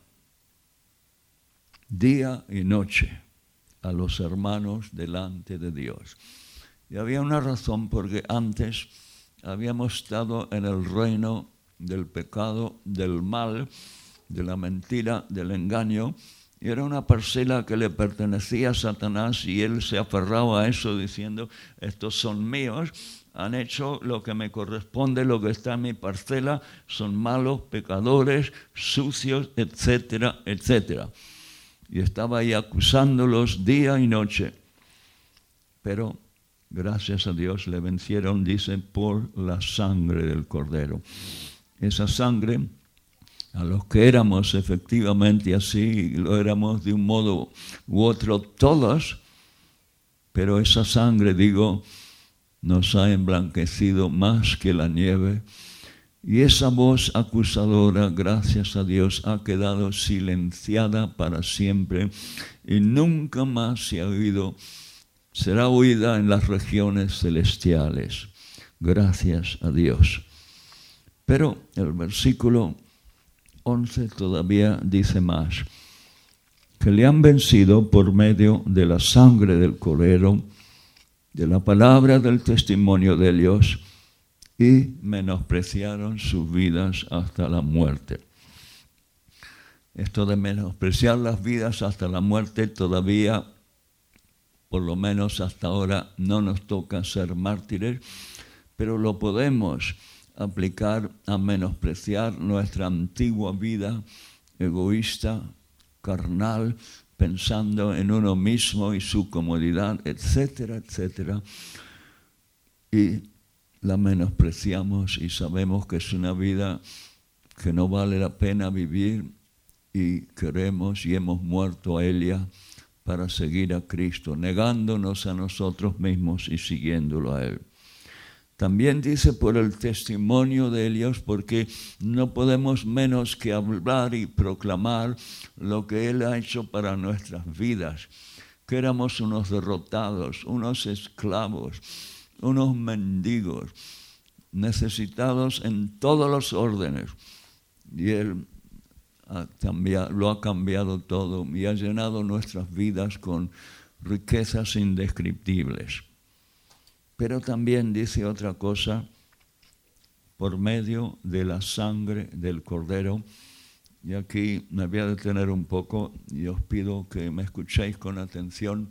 Speaker 1: día y noche a los hermanos delante de Dios. Y había una razón, porque antes habíamos estado en el reino del pecado, del mal, de la mentira, del engaño, y era una parcela que le pertenecía a Satanás, y él se aferraba a eso diciendo: estos son míos, han hecho lo que me corresponde, lo que está en mi parcela, son malos, pecadores, sucios, etcétera, etcétera. Y estaba ahí acusándolos día y noche. Pero gracias a Dios le vencieron, dice, por la sangre del Cordero. Esa sangre, a los que éramos efectivamente así, lo éramos de un modo u otro todos, pero esa sangre, digo, nos ha emblanquecido más que la nieve. Y esa voz acusadora, gracias a Dios, ha quedado silenciada para siempre y nunca más se ha oído. Será oída en las regiones celestiales. Gracias a Dios. Pero el versículo 11 todavía dice más: que le han vencido por medio de la sangre del Cordero, de la palabra del testimonio de ellos, y menospreciaron sus vidas hasta la muerte. Esto de menospreciar las vidas hasta la muerte todavía, por lo menos hasta ahora, no nos toca ser mártires, pero lo podemos aplicar a menospreciar nuestra antigua vida egoísta, carnal, pensando en uno mismo y su comodidad, etcétera, etcétera. Y la menospreciamos y sabemos que es una vida que no vale la pena vivir, y queremos y hemos muerto a ella para seguir a Cristo, negándonos a nosotros mismos y siguiéndolo a Él. También dice por el testimonio de ellos, porque no podemos menos que hablar y proclamar lo que Él ha hecho para nuestras vidas, que éramos unos derrotados, unos esclavos, unos mendigos, necesitados en todos los órdenes. Y Él lo ha cambiado todo y ha llenado nuestras vidas con riquezas indescriptibles. Pero también dice otra cosa: por medio de la sangre del Cordero. Y aquí me voy a detener un poco y os pido que me escuchéis con atención.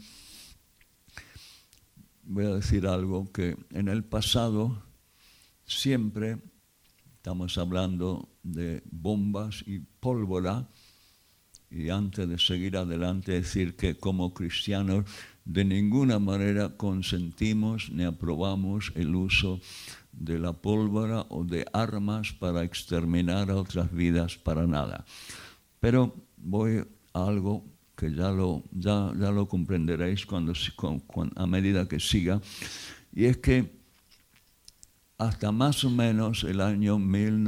Speaker 1: Voy a decir algo que en el pasado siempre, estamos hablando de bombas y pólvora, y antes de seguir adelante decir que como cristianos de ninguna manera consentimos ni aprobamos el uso de la pólvora o de armas para exterminar a otras vidas, para nada. Pero voy a algo que ya lo comprenderéis a medida que siga, y es que hasta más o menos el año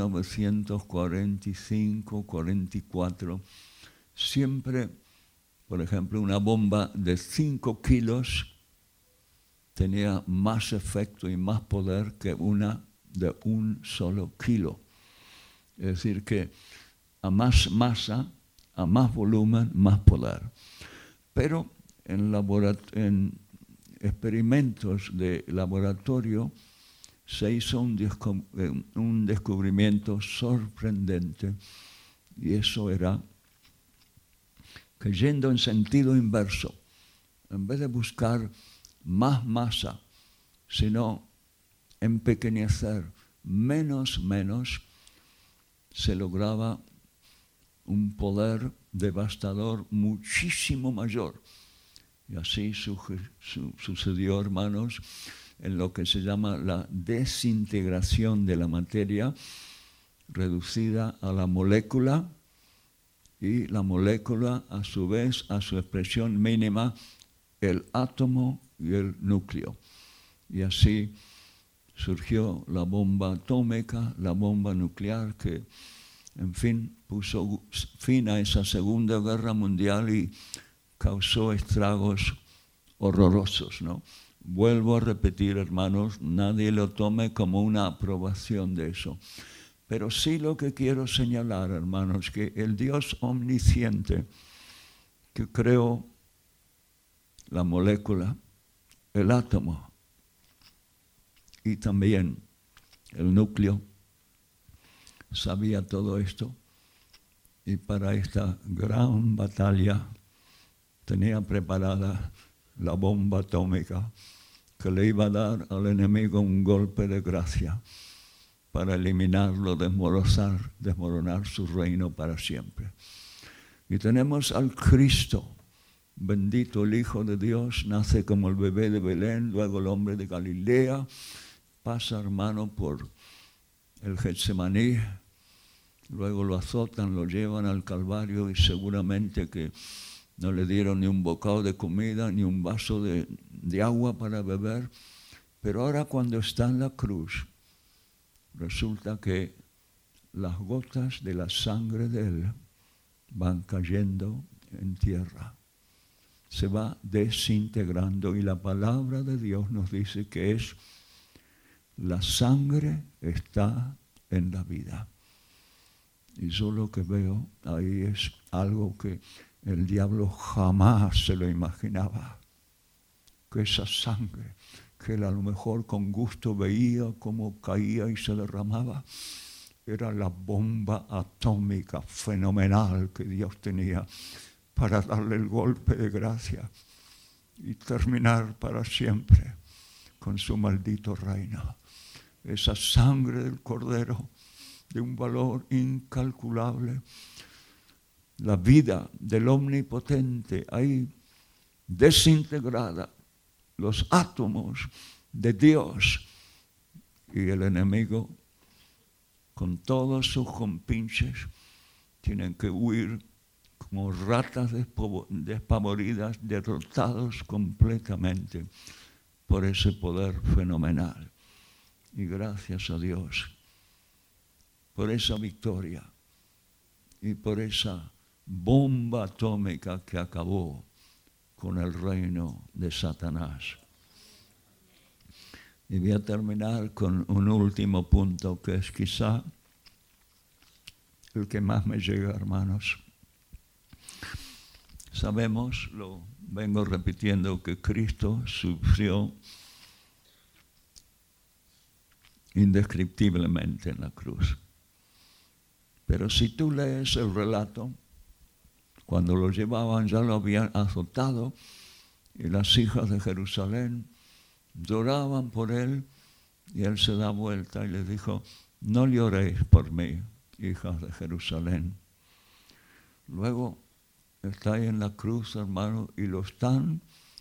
Speaker 1: 1945-44, siempre, por ejemplo, una bomba de 5 kilos tenía más efecto y más poder que una de 1 solo kilo. Es decir, que a más masa, a más volumen, más poder. Pero en experimentos de laboratorio se hizo un descubrimiento sorprendente, y eso era que, yendo en sentido inverso, en vez de buscar más masa, sino empequeñecer menos, se lograba un poder devastador muchísimo mayor. Y así sucedió, hermanos, en lo que se llama la desintegración de la materia, reducida a la molécula, y la molécula, a su vez, a su expresión mínima, el átomo y el núcleo. Y así surgió la bomba atómica, la bomba nuclear, que, en fin, puso fin a esa Segunda Guerra Mundial y causó estragos horrorosos, ¿no? Vuelvo a repetir, hermanos, nadie lo tome como una aprobación de eso. Pero sí lo que quiero señalar, hermanos, que el Dios omnisciente que creó la molécula, el átomo y también el núcleo, sabía todo esto y para esta gran batalla tenía preparada la bomba atómica que le iba a dar al enemigo un golpe de gracia para eliminarlo, desmoronar su reino para siempre. Y tenemos al Cristo, bendito el Hijo de Dios, nace como el bebé de Belén, luego el hombre de Galilea, pasa, hermano, por el Getsemaní, luego lo azotan, lo llevan al Calvario y seguramente que no le dieron ni un bocado de comida, ni un vaso de agua para beber, pero ahora cuando está en la cruz, resulta que las gotas de la sangre de él van cayendo en tierra, se va desintegrando y la palabra de Dios nos dice que es la sangre está en la vida. Y yo lo que veo ahí es algo que el diablo jamás se lo imaginaba, que esa sangre, que él a lo mejor con gusto veía cómo caía y se derramaba, era la bomba atómica fenomenal que Dios tenía para darle el golpe de gracia y terminar para siempre con su maldito reino. Esa sangre del Cordero de un valor incalculable, la vida del Omnipotente ahí desintegrada, los átomos de Dios y el enemigo con todos sus compinches tienen que huir como ratas despavoridas, derrotados completamente por ese poder fenomenal. Y gracias a Dios por esa victoria y por esa bomba atómica que acabó con el reino de Satanás. Y voy a terminar con un último punto que es quizá el que más me llega, hermanos. Sabemos, lo vengo repitiendo, que Cristo sufrió indescriptiblemente en la cruz. Pero si tú lees el relato, cuando lo llevaban ya lo habían azotado y las hijas de Jerusalén lloraban por él y él se da vuelta y les dijo: no lloréis por mí, hijas de Jerusalén. Luego está ahí en la cruz, hermano, y lo están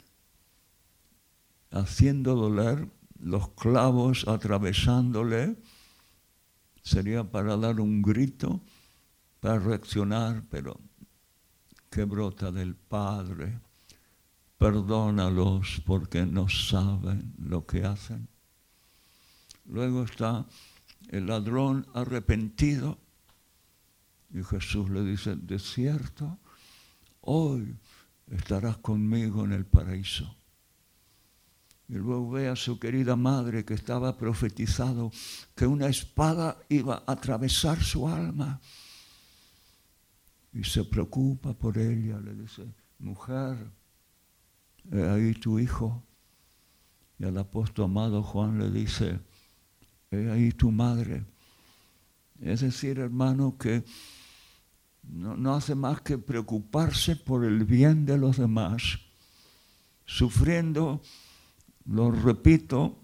Speaker 1: haciendo doler, los clavos atravesándole. Sería para dar un grito, para reaccionar, pero que brota del Padre: perdónalos porque no saben lo que hacen. Luego está el ladrón arrepentido y Jesús le dice: de cierto, hoy estarás conmigo en el paraíso. Y luego ve a su querida madre que estaba profetizado que una espada iba a atravesar su alma. Y se preocupa por ella, le dice: mujer, he ahí tu hijo. Y al apóstol amado Juan le dice: he ahí tu madre. Es decir, hermano, que no hace más que preocuparse por el bien de los demás, sufriendo, lo repito,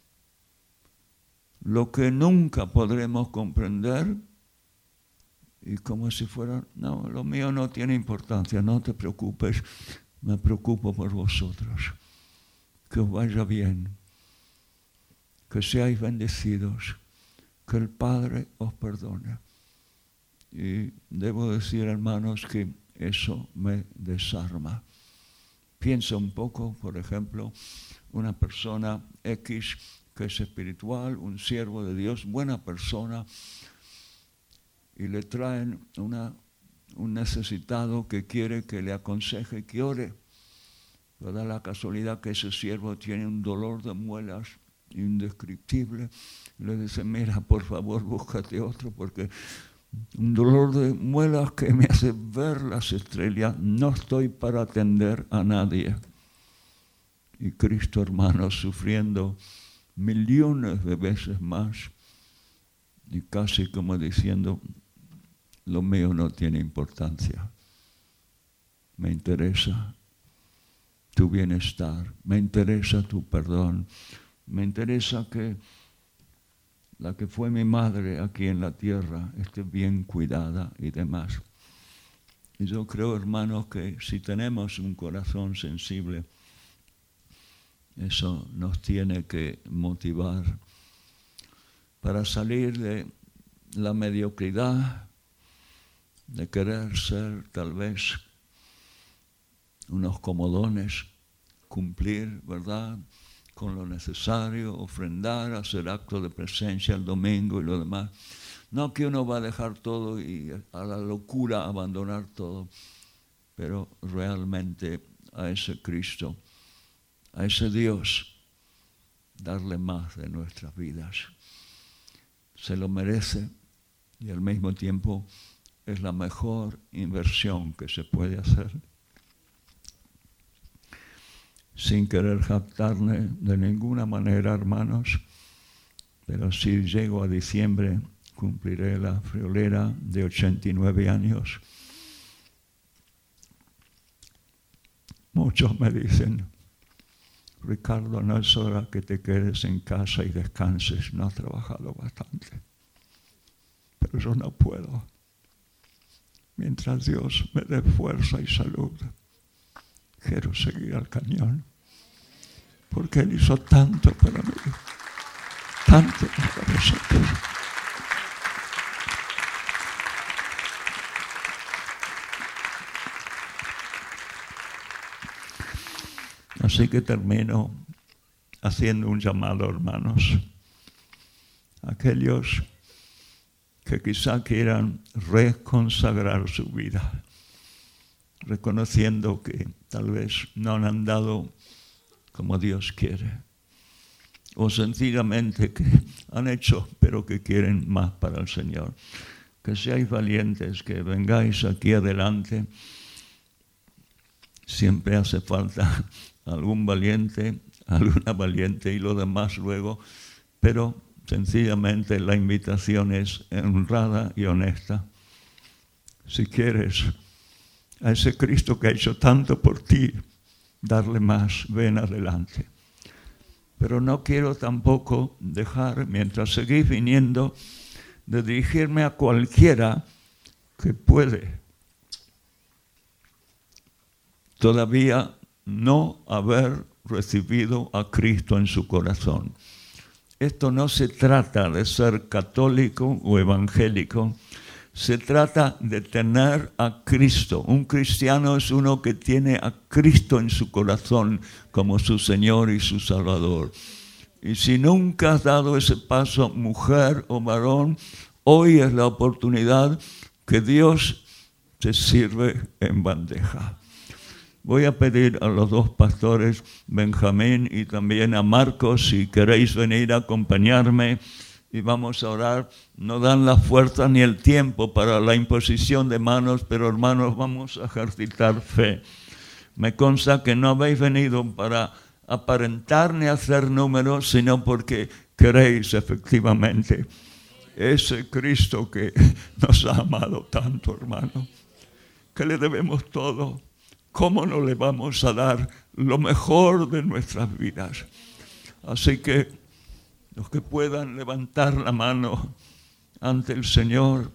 Speaker 1: lo que nunca podremos comprender, y como si fuera: no, lo mío no tiene importancia, no te preocupes, me preocupo por vosotros. Que os vaya bien, que seáis bendecidos, que el Padre os perdone. Y debo decir, hermanos, que eso me desarma. Piensa un poco, por ejemplo, una persona X que es espiritual, un siervo de Dios, buena persona, y le traen un necesitado que quiere que le aconseje que ore. Pero da la casualidad que ese siervo tiene un dolor de muelas indescriptible. Le dice, mira, por favor, búscate otro, porque un dolor de muelas que me hace ver las estrellas, no estoy para atender a nadie. Y Cristo, hermanos, sufriendo millones de veces más, y casi como diciendo, lo mío no tiene importancia. Me interesa tu bienestar, me interesa tu perdón, me interesa que la que fue mi madre aquí en la tierra esté bien cuidada y demás. Y yo creo, hermanos, que si tenemos un corazón sensible, eso nos tiene que motivar para salir de la mediocridad, de querer ser tal vez unos comodones, cumplir, ¿verdad?, con lo necesario, ofrendar, hacer actos de presencia el domingo y lo demás. No que uno va a dejar todo y a la locura abandonar todo, pero realmente a ese Cristo, a ese Dios, darle más de nuestras vidas. Se lo merece y al mismo tiempo es la mejor inversión que se puede hacer. Sin querer jactarme de ninguna manera, hermanos, pero si llego a diciembre, cumpliré la friolera de 89 años. Muchos me dicen, Ricardo, no es hora que te quedes en casa y descanses, no has trabajado bastante. Pero yo no puedo. Mientras Dios me dé fuerza y salud, quiero seguir al cañón, porque Él hizo tanto para mí, tanto para nosotros. Así que termino haciendo un llamado, hermanos, a aquellos que quizá quieran reconsagrar su vida, reconociendo que tal vez no han andado como Dios quiere, o sencillamente que han hecho, pero que quieren más para el Señor. Que seáis valientes, que vengáis aquí adelante. Siempre hace falta algún valiente, alguna valiente y lo demás luego, pero sencillamente la invitación es honrada y honesta. Si quieres a ese Cristo que ha hecho tanto por ti, darle más, ven adelante. Pero no quiero tampoco dejar, mientras seguís viniendo, de dirigirme a cualquiera que puede todavía no haber recibido a Cristo en su corazón. Esto no se trata de ser católico o evangélico, se trata de tener a Cristo. Un cristiano es uno que tiene a Cristo en su corazón como su Señor y su Salvador. Y si nunca has dado ese paso, mujer o varón, hoy es la oportunidad que Dios te sirve en bandeja. Voy a pedir a los dos pastores, Benjamín y también a Marcos, si queréis venir a acompañarme y vamos a orar. No dan la fuerza ni el tiempo para la imposición de manos, pero hermanos, vamos a ejercitar fe. Me consta que no habéis venido para aparentar ni hacer números, sino porque queréis efectivamente ese Cristo que nos ha amado tanto, hermano, que le debemos todo. ¿Cómo no le vamos a dar lo mejor de nuestras vidas? Así que los que puedan levantar la mano ante el Señor.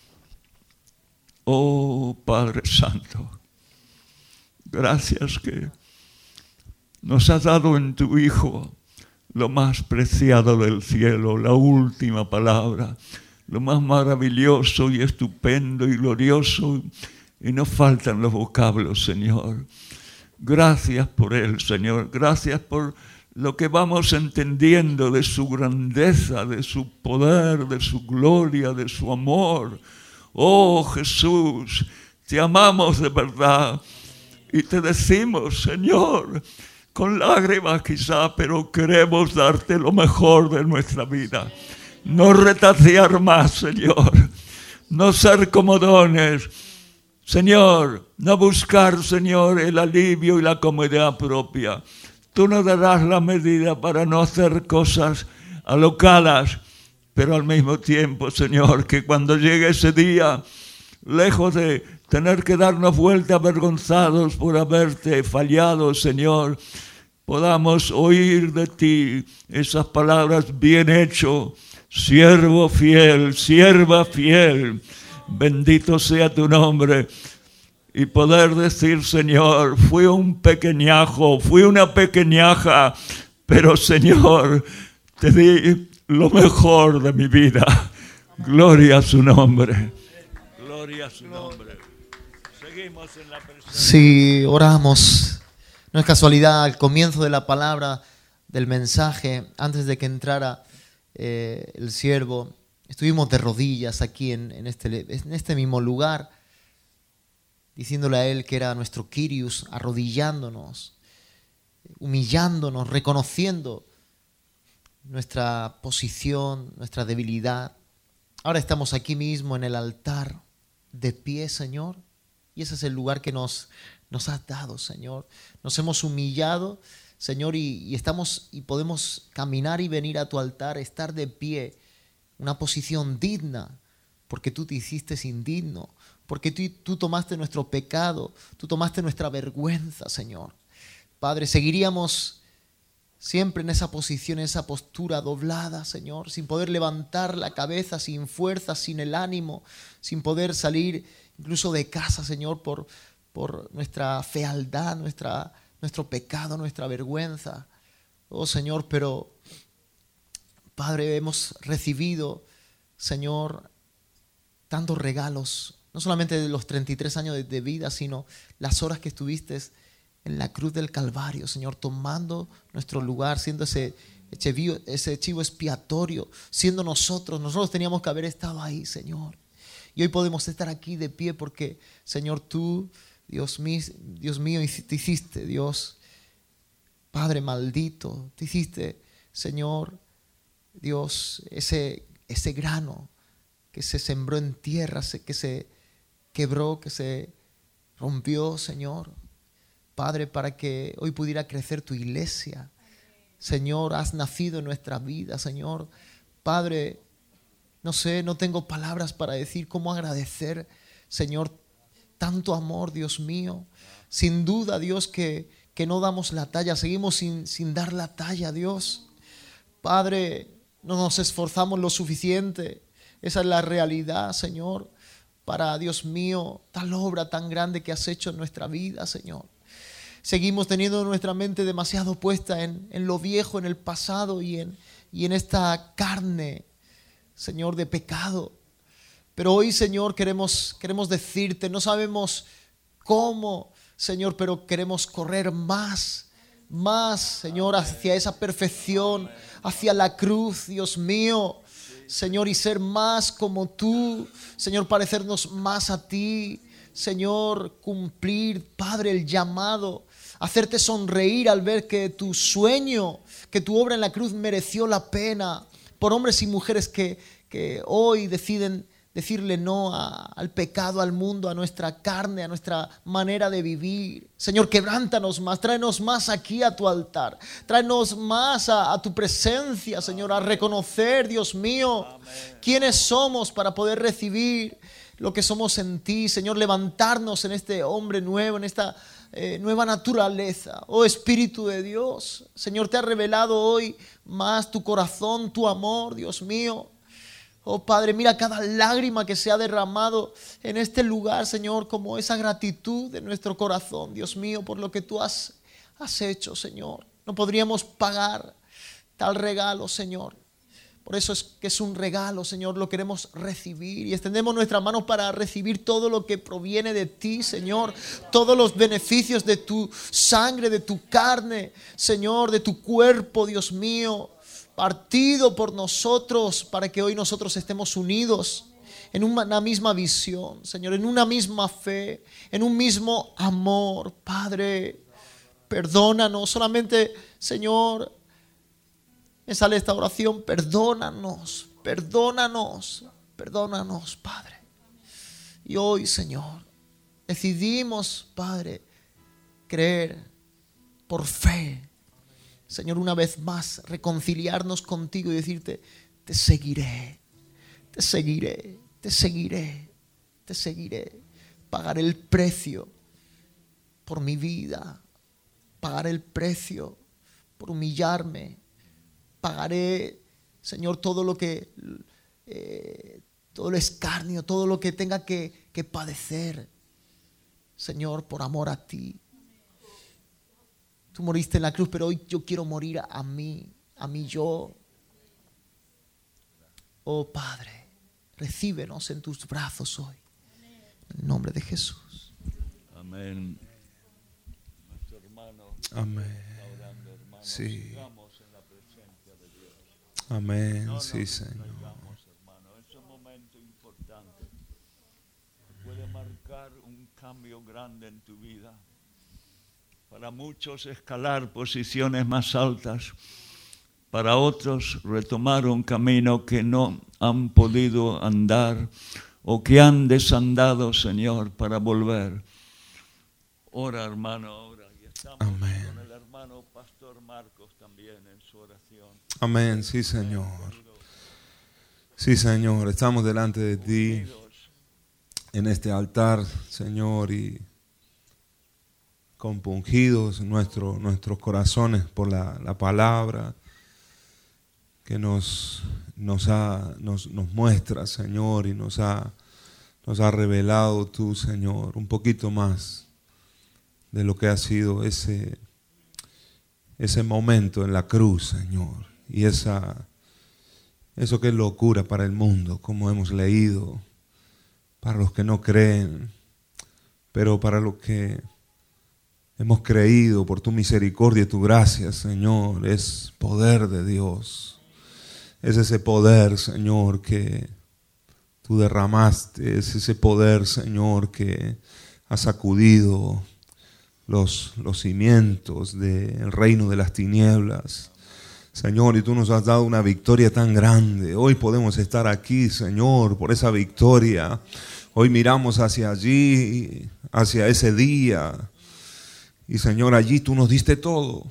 Speaker 1: Oh Padre Santo, gracias que nos has dado en tu Hijo lo más preciado del cielo, la última palabra, lo más maravilloso y estupendo y glorioso. Y nos faltan los vocablos, Señor. Gracias por Él, Señor. Gracias por lo que vamos entendiendo de su grandeza, de su poder, de su gloria, de su amor. Oh Jesús, te amamos de verdad. Y te decimos, Señor, con lágrimas quizá, pero queremos darte lo mejor de nuestra vida. No retasear más, Señor. No ser comodones. Señor, no buscar, Señor, el alivio y la comodidad propia. Tú nos darás la medida para no hacer cosas alocadas, pero al mismo tiempo, Señor, que cuando llegue ese día, lejos de tener que darnos vuelta avergonzados por haberte fallado, Señor, podamos oír de ti esas palabras: bien hecho, siervo fiel, sierva fiel, bendito sea tu nombre. Y poder decir: Señor, fui un pequeñajo, fui una pequeñaja, pero Señor, te di lo mejor de mi vida. Gloria a su nombre. Gloria a su nombre. Seguimos en la presencia.
Speaker 2: Sí, oramos. No es casualidad, al comienzo de la palabra, del mensaje, antes de que entrara el siervo, estuvimos de rodillas aquí en este mismo lugar, diciéndole a él que era nuestro Kyrios, arrodillándonos, humillándonos, reconociendo nuestra posición, nuestra debilidad. Ahora estamos aquí mismo en el altar, de pie, Señor, y ese es el lugar que nos has dado, Señor. Nos hemos humillado, Señor, y podemos caminar y venir a tu altar, estar de pie, una posición digna, porque tú te hiciste indigno, porque tú tomaste nuestro pecado, tú tomaste nuestra vergüenza, Señor. Padre, seguiríamos siempre en esa posición, en esa postura doblada, Señor, sin poder levantar la cabeza, sin fuerza, sin el ánimo, sin poder salir incluso de casa, Señor, por nuestra fealdad, nuestro pecado, nuestra vergüenza. Oh, Señor, pero Padre, hemos recibido, Señor, tantos regalos, no solamente de los 33 años de vida, sino las horas que estuviste en la cruz del Calvario, Señor, tomando nuestro lugar, siendo ese chivo expiatorio, siendo nosotros teníamos que haber estado ahí, Señor. Y hoy podemos estar aquí de pie porque, Señor, tú, Dios mío, te hiciste, Dios, Padre maldito, te hiciste, Señor, Dios, ese grano que se sembró en tierra, que se quebró, que se rompió, Señor, Padre, para que hoy pudiera crecer tu iglesia. Señor, has nacido en nuestra vida, Señor. Padre, no sé, no tengo palabras para decir cómo agradecer, Señor, tanto amor, Dios mío. Sin duda, Dios, que no damos la talla, seguimos sin dar la talla, Dios. Padre, no nos esforzamos lo suficiente. Esa es la realidad, Señor, para, Dios mío, tal obra tan grande que has hecho en nuestra vida, Señor. Seguimos teniendo nuestra mente demasiado puesta en lo viejo, en el pasado y en esta carne, Señor, de pecado. Pero hoy, Señor, queremos decirte, no sabemos cómo, Señor, pero queremos correr más, Señor, hacia esa perfección, hacia la cruz, Dios mío, Señor, y ser más como tú, Señor, parecernos más a ti, Señor, cumplir, Padre, el llamado, hacerte sonreír al ver que tu sueño, que tu obra en la cruz mereció la pena, por hombres y mujeres que hoy deciden decirle no al pecado, al mundo, a nuestra carne, a nuestra manera de vivir. Señor, quebrántanos más, tráenos más aquí a tu altar, tráenos más a tu presencia, Señor, a reconocer, Dios mío, quiénes somos para poder recibir lo que somos en ti, Señor, levantarnos en este hombre nuevo, en esta nueva naturaleza. Oh Espíritu de Dios, Señor, te ha revelado hoy más tu corazón, tu amor, Dios mío. Oh Padre, mira cada lágrima que se ha derramado en este lugar, Señor, como esa gratitud de nuestro corazón, Dios mío, por lo que tú has hecho, Señor. No podríamos pagar tal regalo, Señor. Por eso es que es un regalo, Señor, lo queremos recibir y extendemos nuestras manos para recibir todo lo que proviene de ti, Señor, todos los beneficios de tu sangre, de tu carne, Señor, de tu cuerpo, Dios mío, partido por nosotros para que hoy nosotros estemos unidos en una misma visión, Señor, en una misma fe, en un mismo amor, Padre. perdónanos. Solamente, Señor, me sale esta oración: perdónanos, perdónanos, perdónanos, Padre. Y hoy, Señor, decidimos, Padre, creer por fe, Señor, una vez más reconciliarnos contigo y decirte: te seguiré, te seguiré, te seguiré, te seguiré. Pagaré el precio por mi vida, pagaré el precio por humillarme, pagaré, Señor, todo lo que todo el escarnio, todo lo que tenga que padecer, Señor, por amor a ti. Tú moriste en la cruz, pero hoy yo quiero morir a mí yo. Oh Padre, recíbenos en tus brazos hoy, en el nombre de Jesús.
Speaker 1: Amén. Nuestro hermano.
Speaker 3: Amén.
Speaker 1: Orando, hermano.
Speaker 3: Sí.
Speaker 1: Sigamos en la presencia de Dios.
Speaker 3: Amén.
Speaker 1: No
Speaker 3: Sí,
Speaker 1: nos
Speaker 3: Señor.
Speaker 1: distraigamos, hermano. Es un momento importante. Puede marcar un cambio grande en tu vida. Para muchos escalar posiciones más altas. Para otros retomar un camino que no han podido andar o que han desandado, Señor, para volver. Ora, hermano, ora. Y estamos
Speaker 3: Amén.
Speaker 1: con el hermano Pastor Marcos también en su oración.
Speaker 3: Amén. Sí, Señor. Sí, Señor. Estamos delante de ti en este altar, Señor, y compungidos nuestros corazones por la palabra que nos muestra, Señor, y nos ha revelado tú, Señor, un poquito más de lo que ha sido ese momento en la cruz, Señor, y eso que es locura para el mundo, como hemos leído, para los que no creen, pero para los que hemos creído por tu misericordia y tu gracia, Señor, es poder de Dios. Es ese poder, Señor, que tú derramaste. Es ese poder, Señor, que ha sacudido los cimientos del reino de las tinieblas. Señor, y tú nos has dado una victoria tan grande. Hoy podemos estar aquí, Señor, por esa victoria. Hoy miramos hacia allí, hacia ese día. Y Señor, allí tú nos diste todo.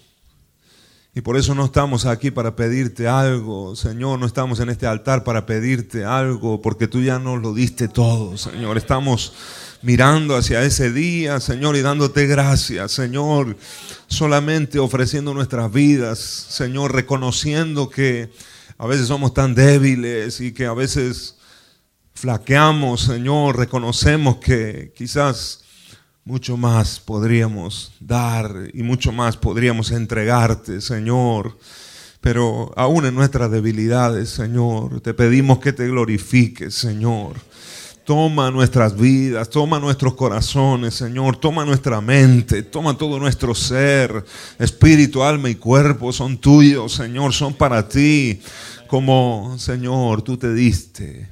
Speaker 3: Y por eso no estamos aquí para pedirte algo, Señor, no estamos en este altar para pedirte algo, porque tú ya nos lo diste todo, Señor. Estamos mirando hacia ese día, Señor, y dándote gracias, Señor, solamente ofreciendo nuestras vidas, Señor, reconociendo que a veces somos tan débiles y que a veces flaqueamos, Señor, reconocemos que quizás mucho más podríamos dar y mucho más podríamos entregarte, Señor. Pero aún en nuestras debilidades, Señor, te pedimos que te glorifiques, Señor. Toma nuestras vidas, toma nuestros corazones, Señor. Toma nuestra mente, toma todo nuestro ser. Espíritu, alma y cuerpo son tuyos, Señor, son para ti. Como, Señor, tú te diste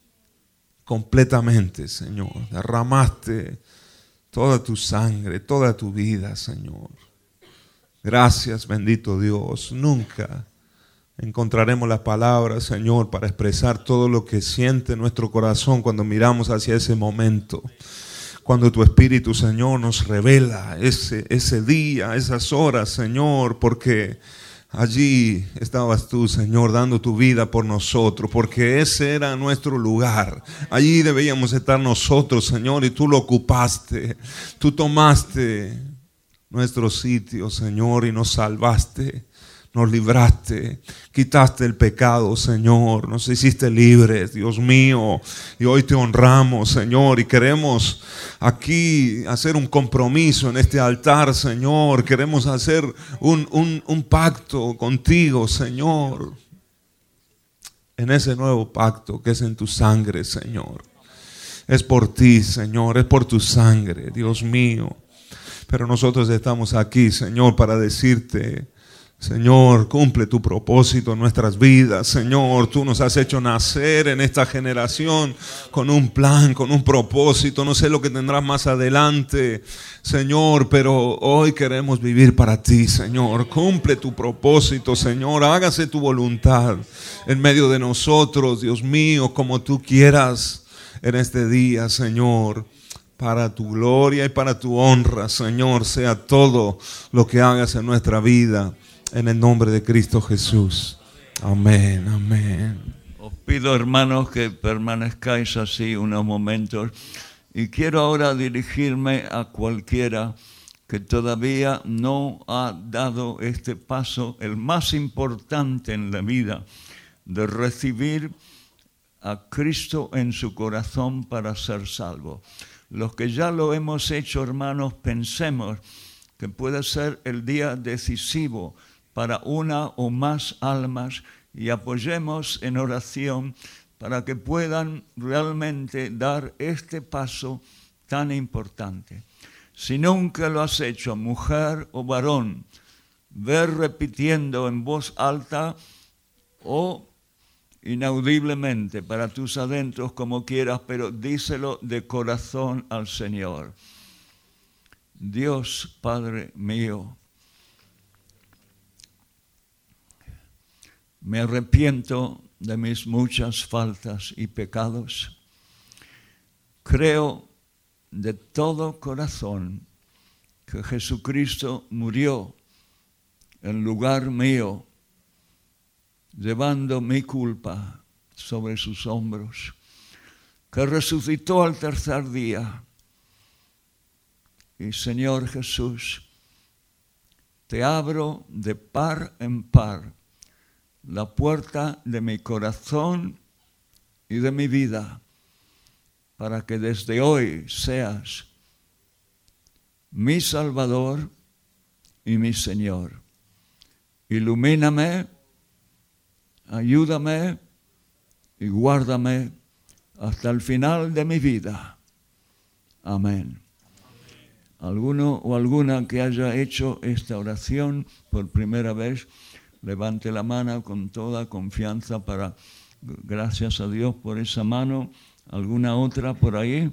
Speaker 3: completamente, Señor. Derramaste toda tu sangre, toda tu vida, Señor. Gracias, bendito Dios. Nunca encontraremos las palabras, Señor, para expresar todo lo que siente nuestro corazón cuando miramos hacia ese momento. Cuando tu Espíritu, Señor, nos revela ese día, esas horas, Señor, porque allí estabas tú, Señor, dando tu vida por nosotros, porque ese era nuestro lugar. Allí debíamos estar nosotros, Señor, y tú lo ocupaste. Tú tomaste nuestro sitio, Señor, y nos salvaste. Nos libraste, quitaste el pecado, Señor, nos hiciste libres, Dios mío, y hoy te honramos, Señor, y queremos aquí hacer un compromiso en este altar, Señor, queremos hacer un pacto contigo, Señor, en ese nuevo pacto que es en tu sangre, Señor. Es por ti, Señor, es por tu sangre, Dios mío, pero nosotros estamos aquí, Señor, para decirte: Señor, cumple tu propósito en nuestras vidas. Señor, tú nos has hecho nacer en esta generación con un plan, con un propósito. No sé lo que tendrás más adelante, Señor, pero hoy queremos vivir para ti, Señor. Cumple tu propósito, Señor. Hágase tu voluntad en medio de nosotros, Dios mío, como tú quieras en este día, Señor. Para tu gloria y para tu honra, Señor, sea todo lo que hagas en nuestra vida. En el nombre de Cristo Jesús. Amén, amén.
Speaker 1: Os pido, hermanos, que permanezcáis así unos momentos. Y quiero ahora dirigirme a cualquiera que todavía no ha dado este paso, el más importante en la vida, de recibir a Cristo en su corazón para ser salvo. Los que ya lo hemos hecho, hermanos, pensemos que puede ser el día decisivo para una o más almas y apoyemos en oración para que puedan realmente dar este paso tan importante. Si nunca lo has hecho, mujer o varón, ve repitiendo en voz alta o inaudiblemente para tus adentros como quieras, pero díselo de corazón al Señor. Dios, Padre mío, me arrepiento de mis muchas faltas y pecados. Creo de todo corazón que Jesucristo murió en lugar mío, llevando mi culpa sobre sus hombros, que resucitó al tercer día. Y Señor Jesús, te abro de par en par la puerta de mi corazón y de mi vida, para que desde hoy seas mi Salvador y mi Señor. Ilumíname, ayúdame y guárdame hasta el final de mi vida. Amén. Alguno o alguna que haya hecho esta oración por primera vez, levante la mano con toda confianza para, gracias a Dios por esa mano. ¿Alguna otra por ahí?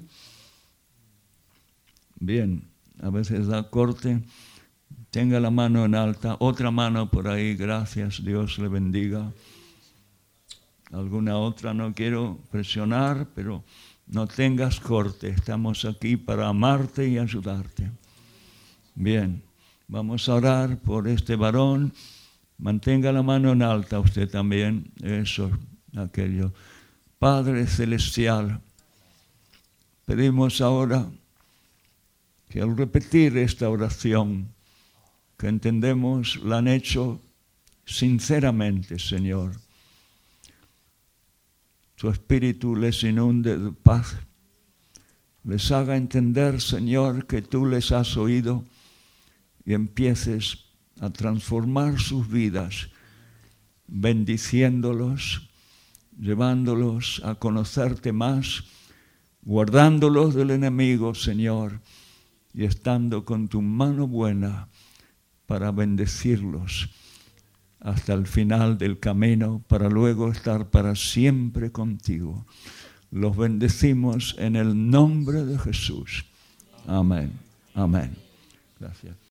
Speaker 1: Bien, a veces da corte. Tenga la mano en alta. Otra mano por ahí, gracias, Dios le bendiga. ¿Alguna otra? No quiero presionar, pero no tengas corte. Estamos aquí para amarte y ayudarte. Bien, vamos a orar por este varón. Mantenga la mano en alta usted también, eso, aquello. Padre Celestial, pedimos ahora que al repetir esta oración, que entendemos la han hecho sinceramente, Señor, tu Espíritu les inunde de paz, les haga entender, Señor, que tú les has oído y empieces a transformar sus vidas, bendiciéndolos, llevándolos a conocerte más, guardándolos del enemigo, Señor, y estando con tu mano buena para bendecirlos hasta el final del camino, para luego estar para siempre contigo. Los bendecimos en el nombre de Jesús. Amén. Amén. Gracias.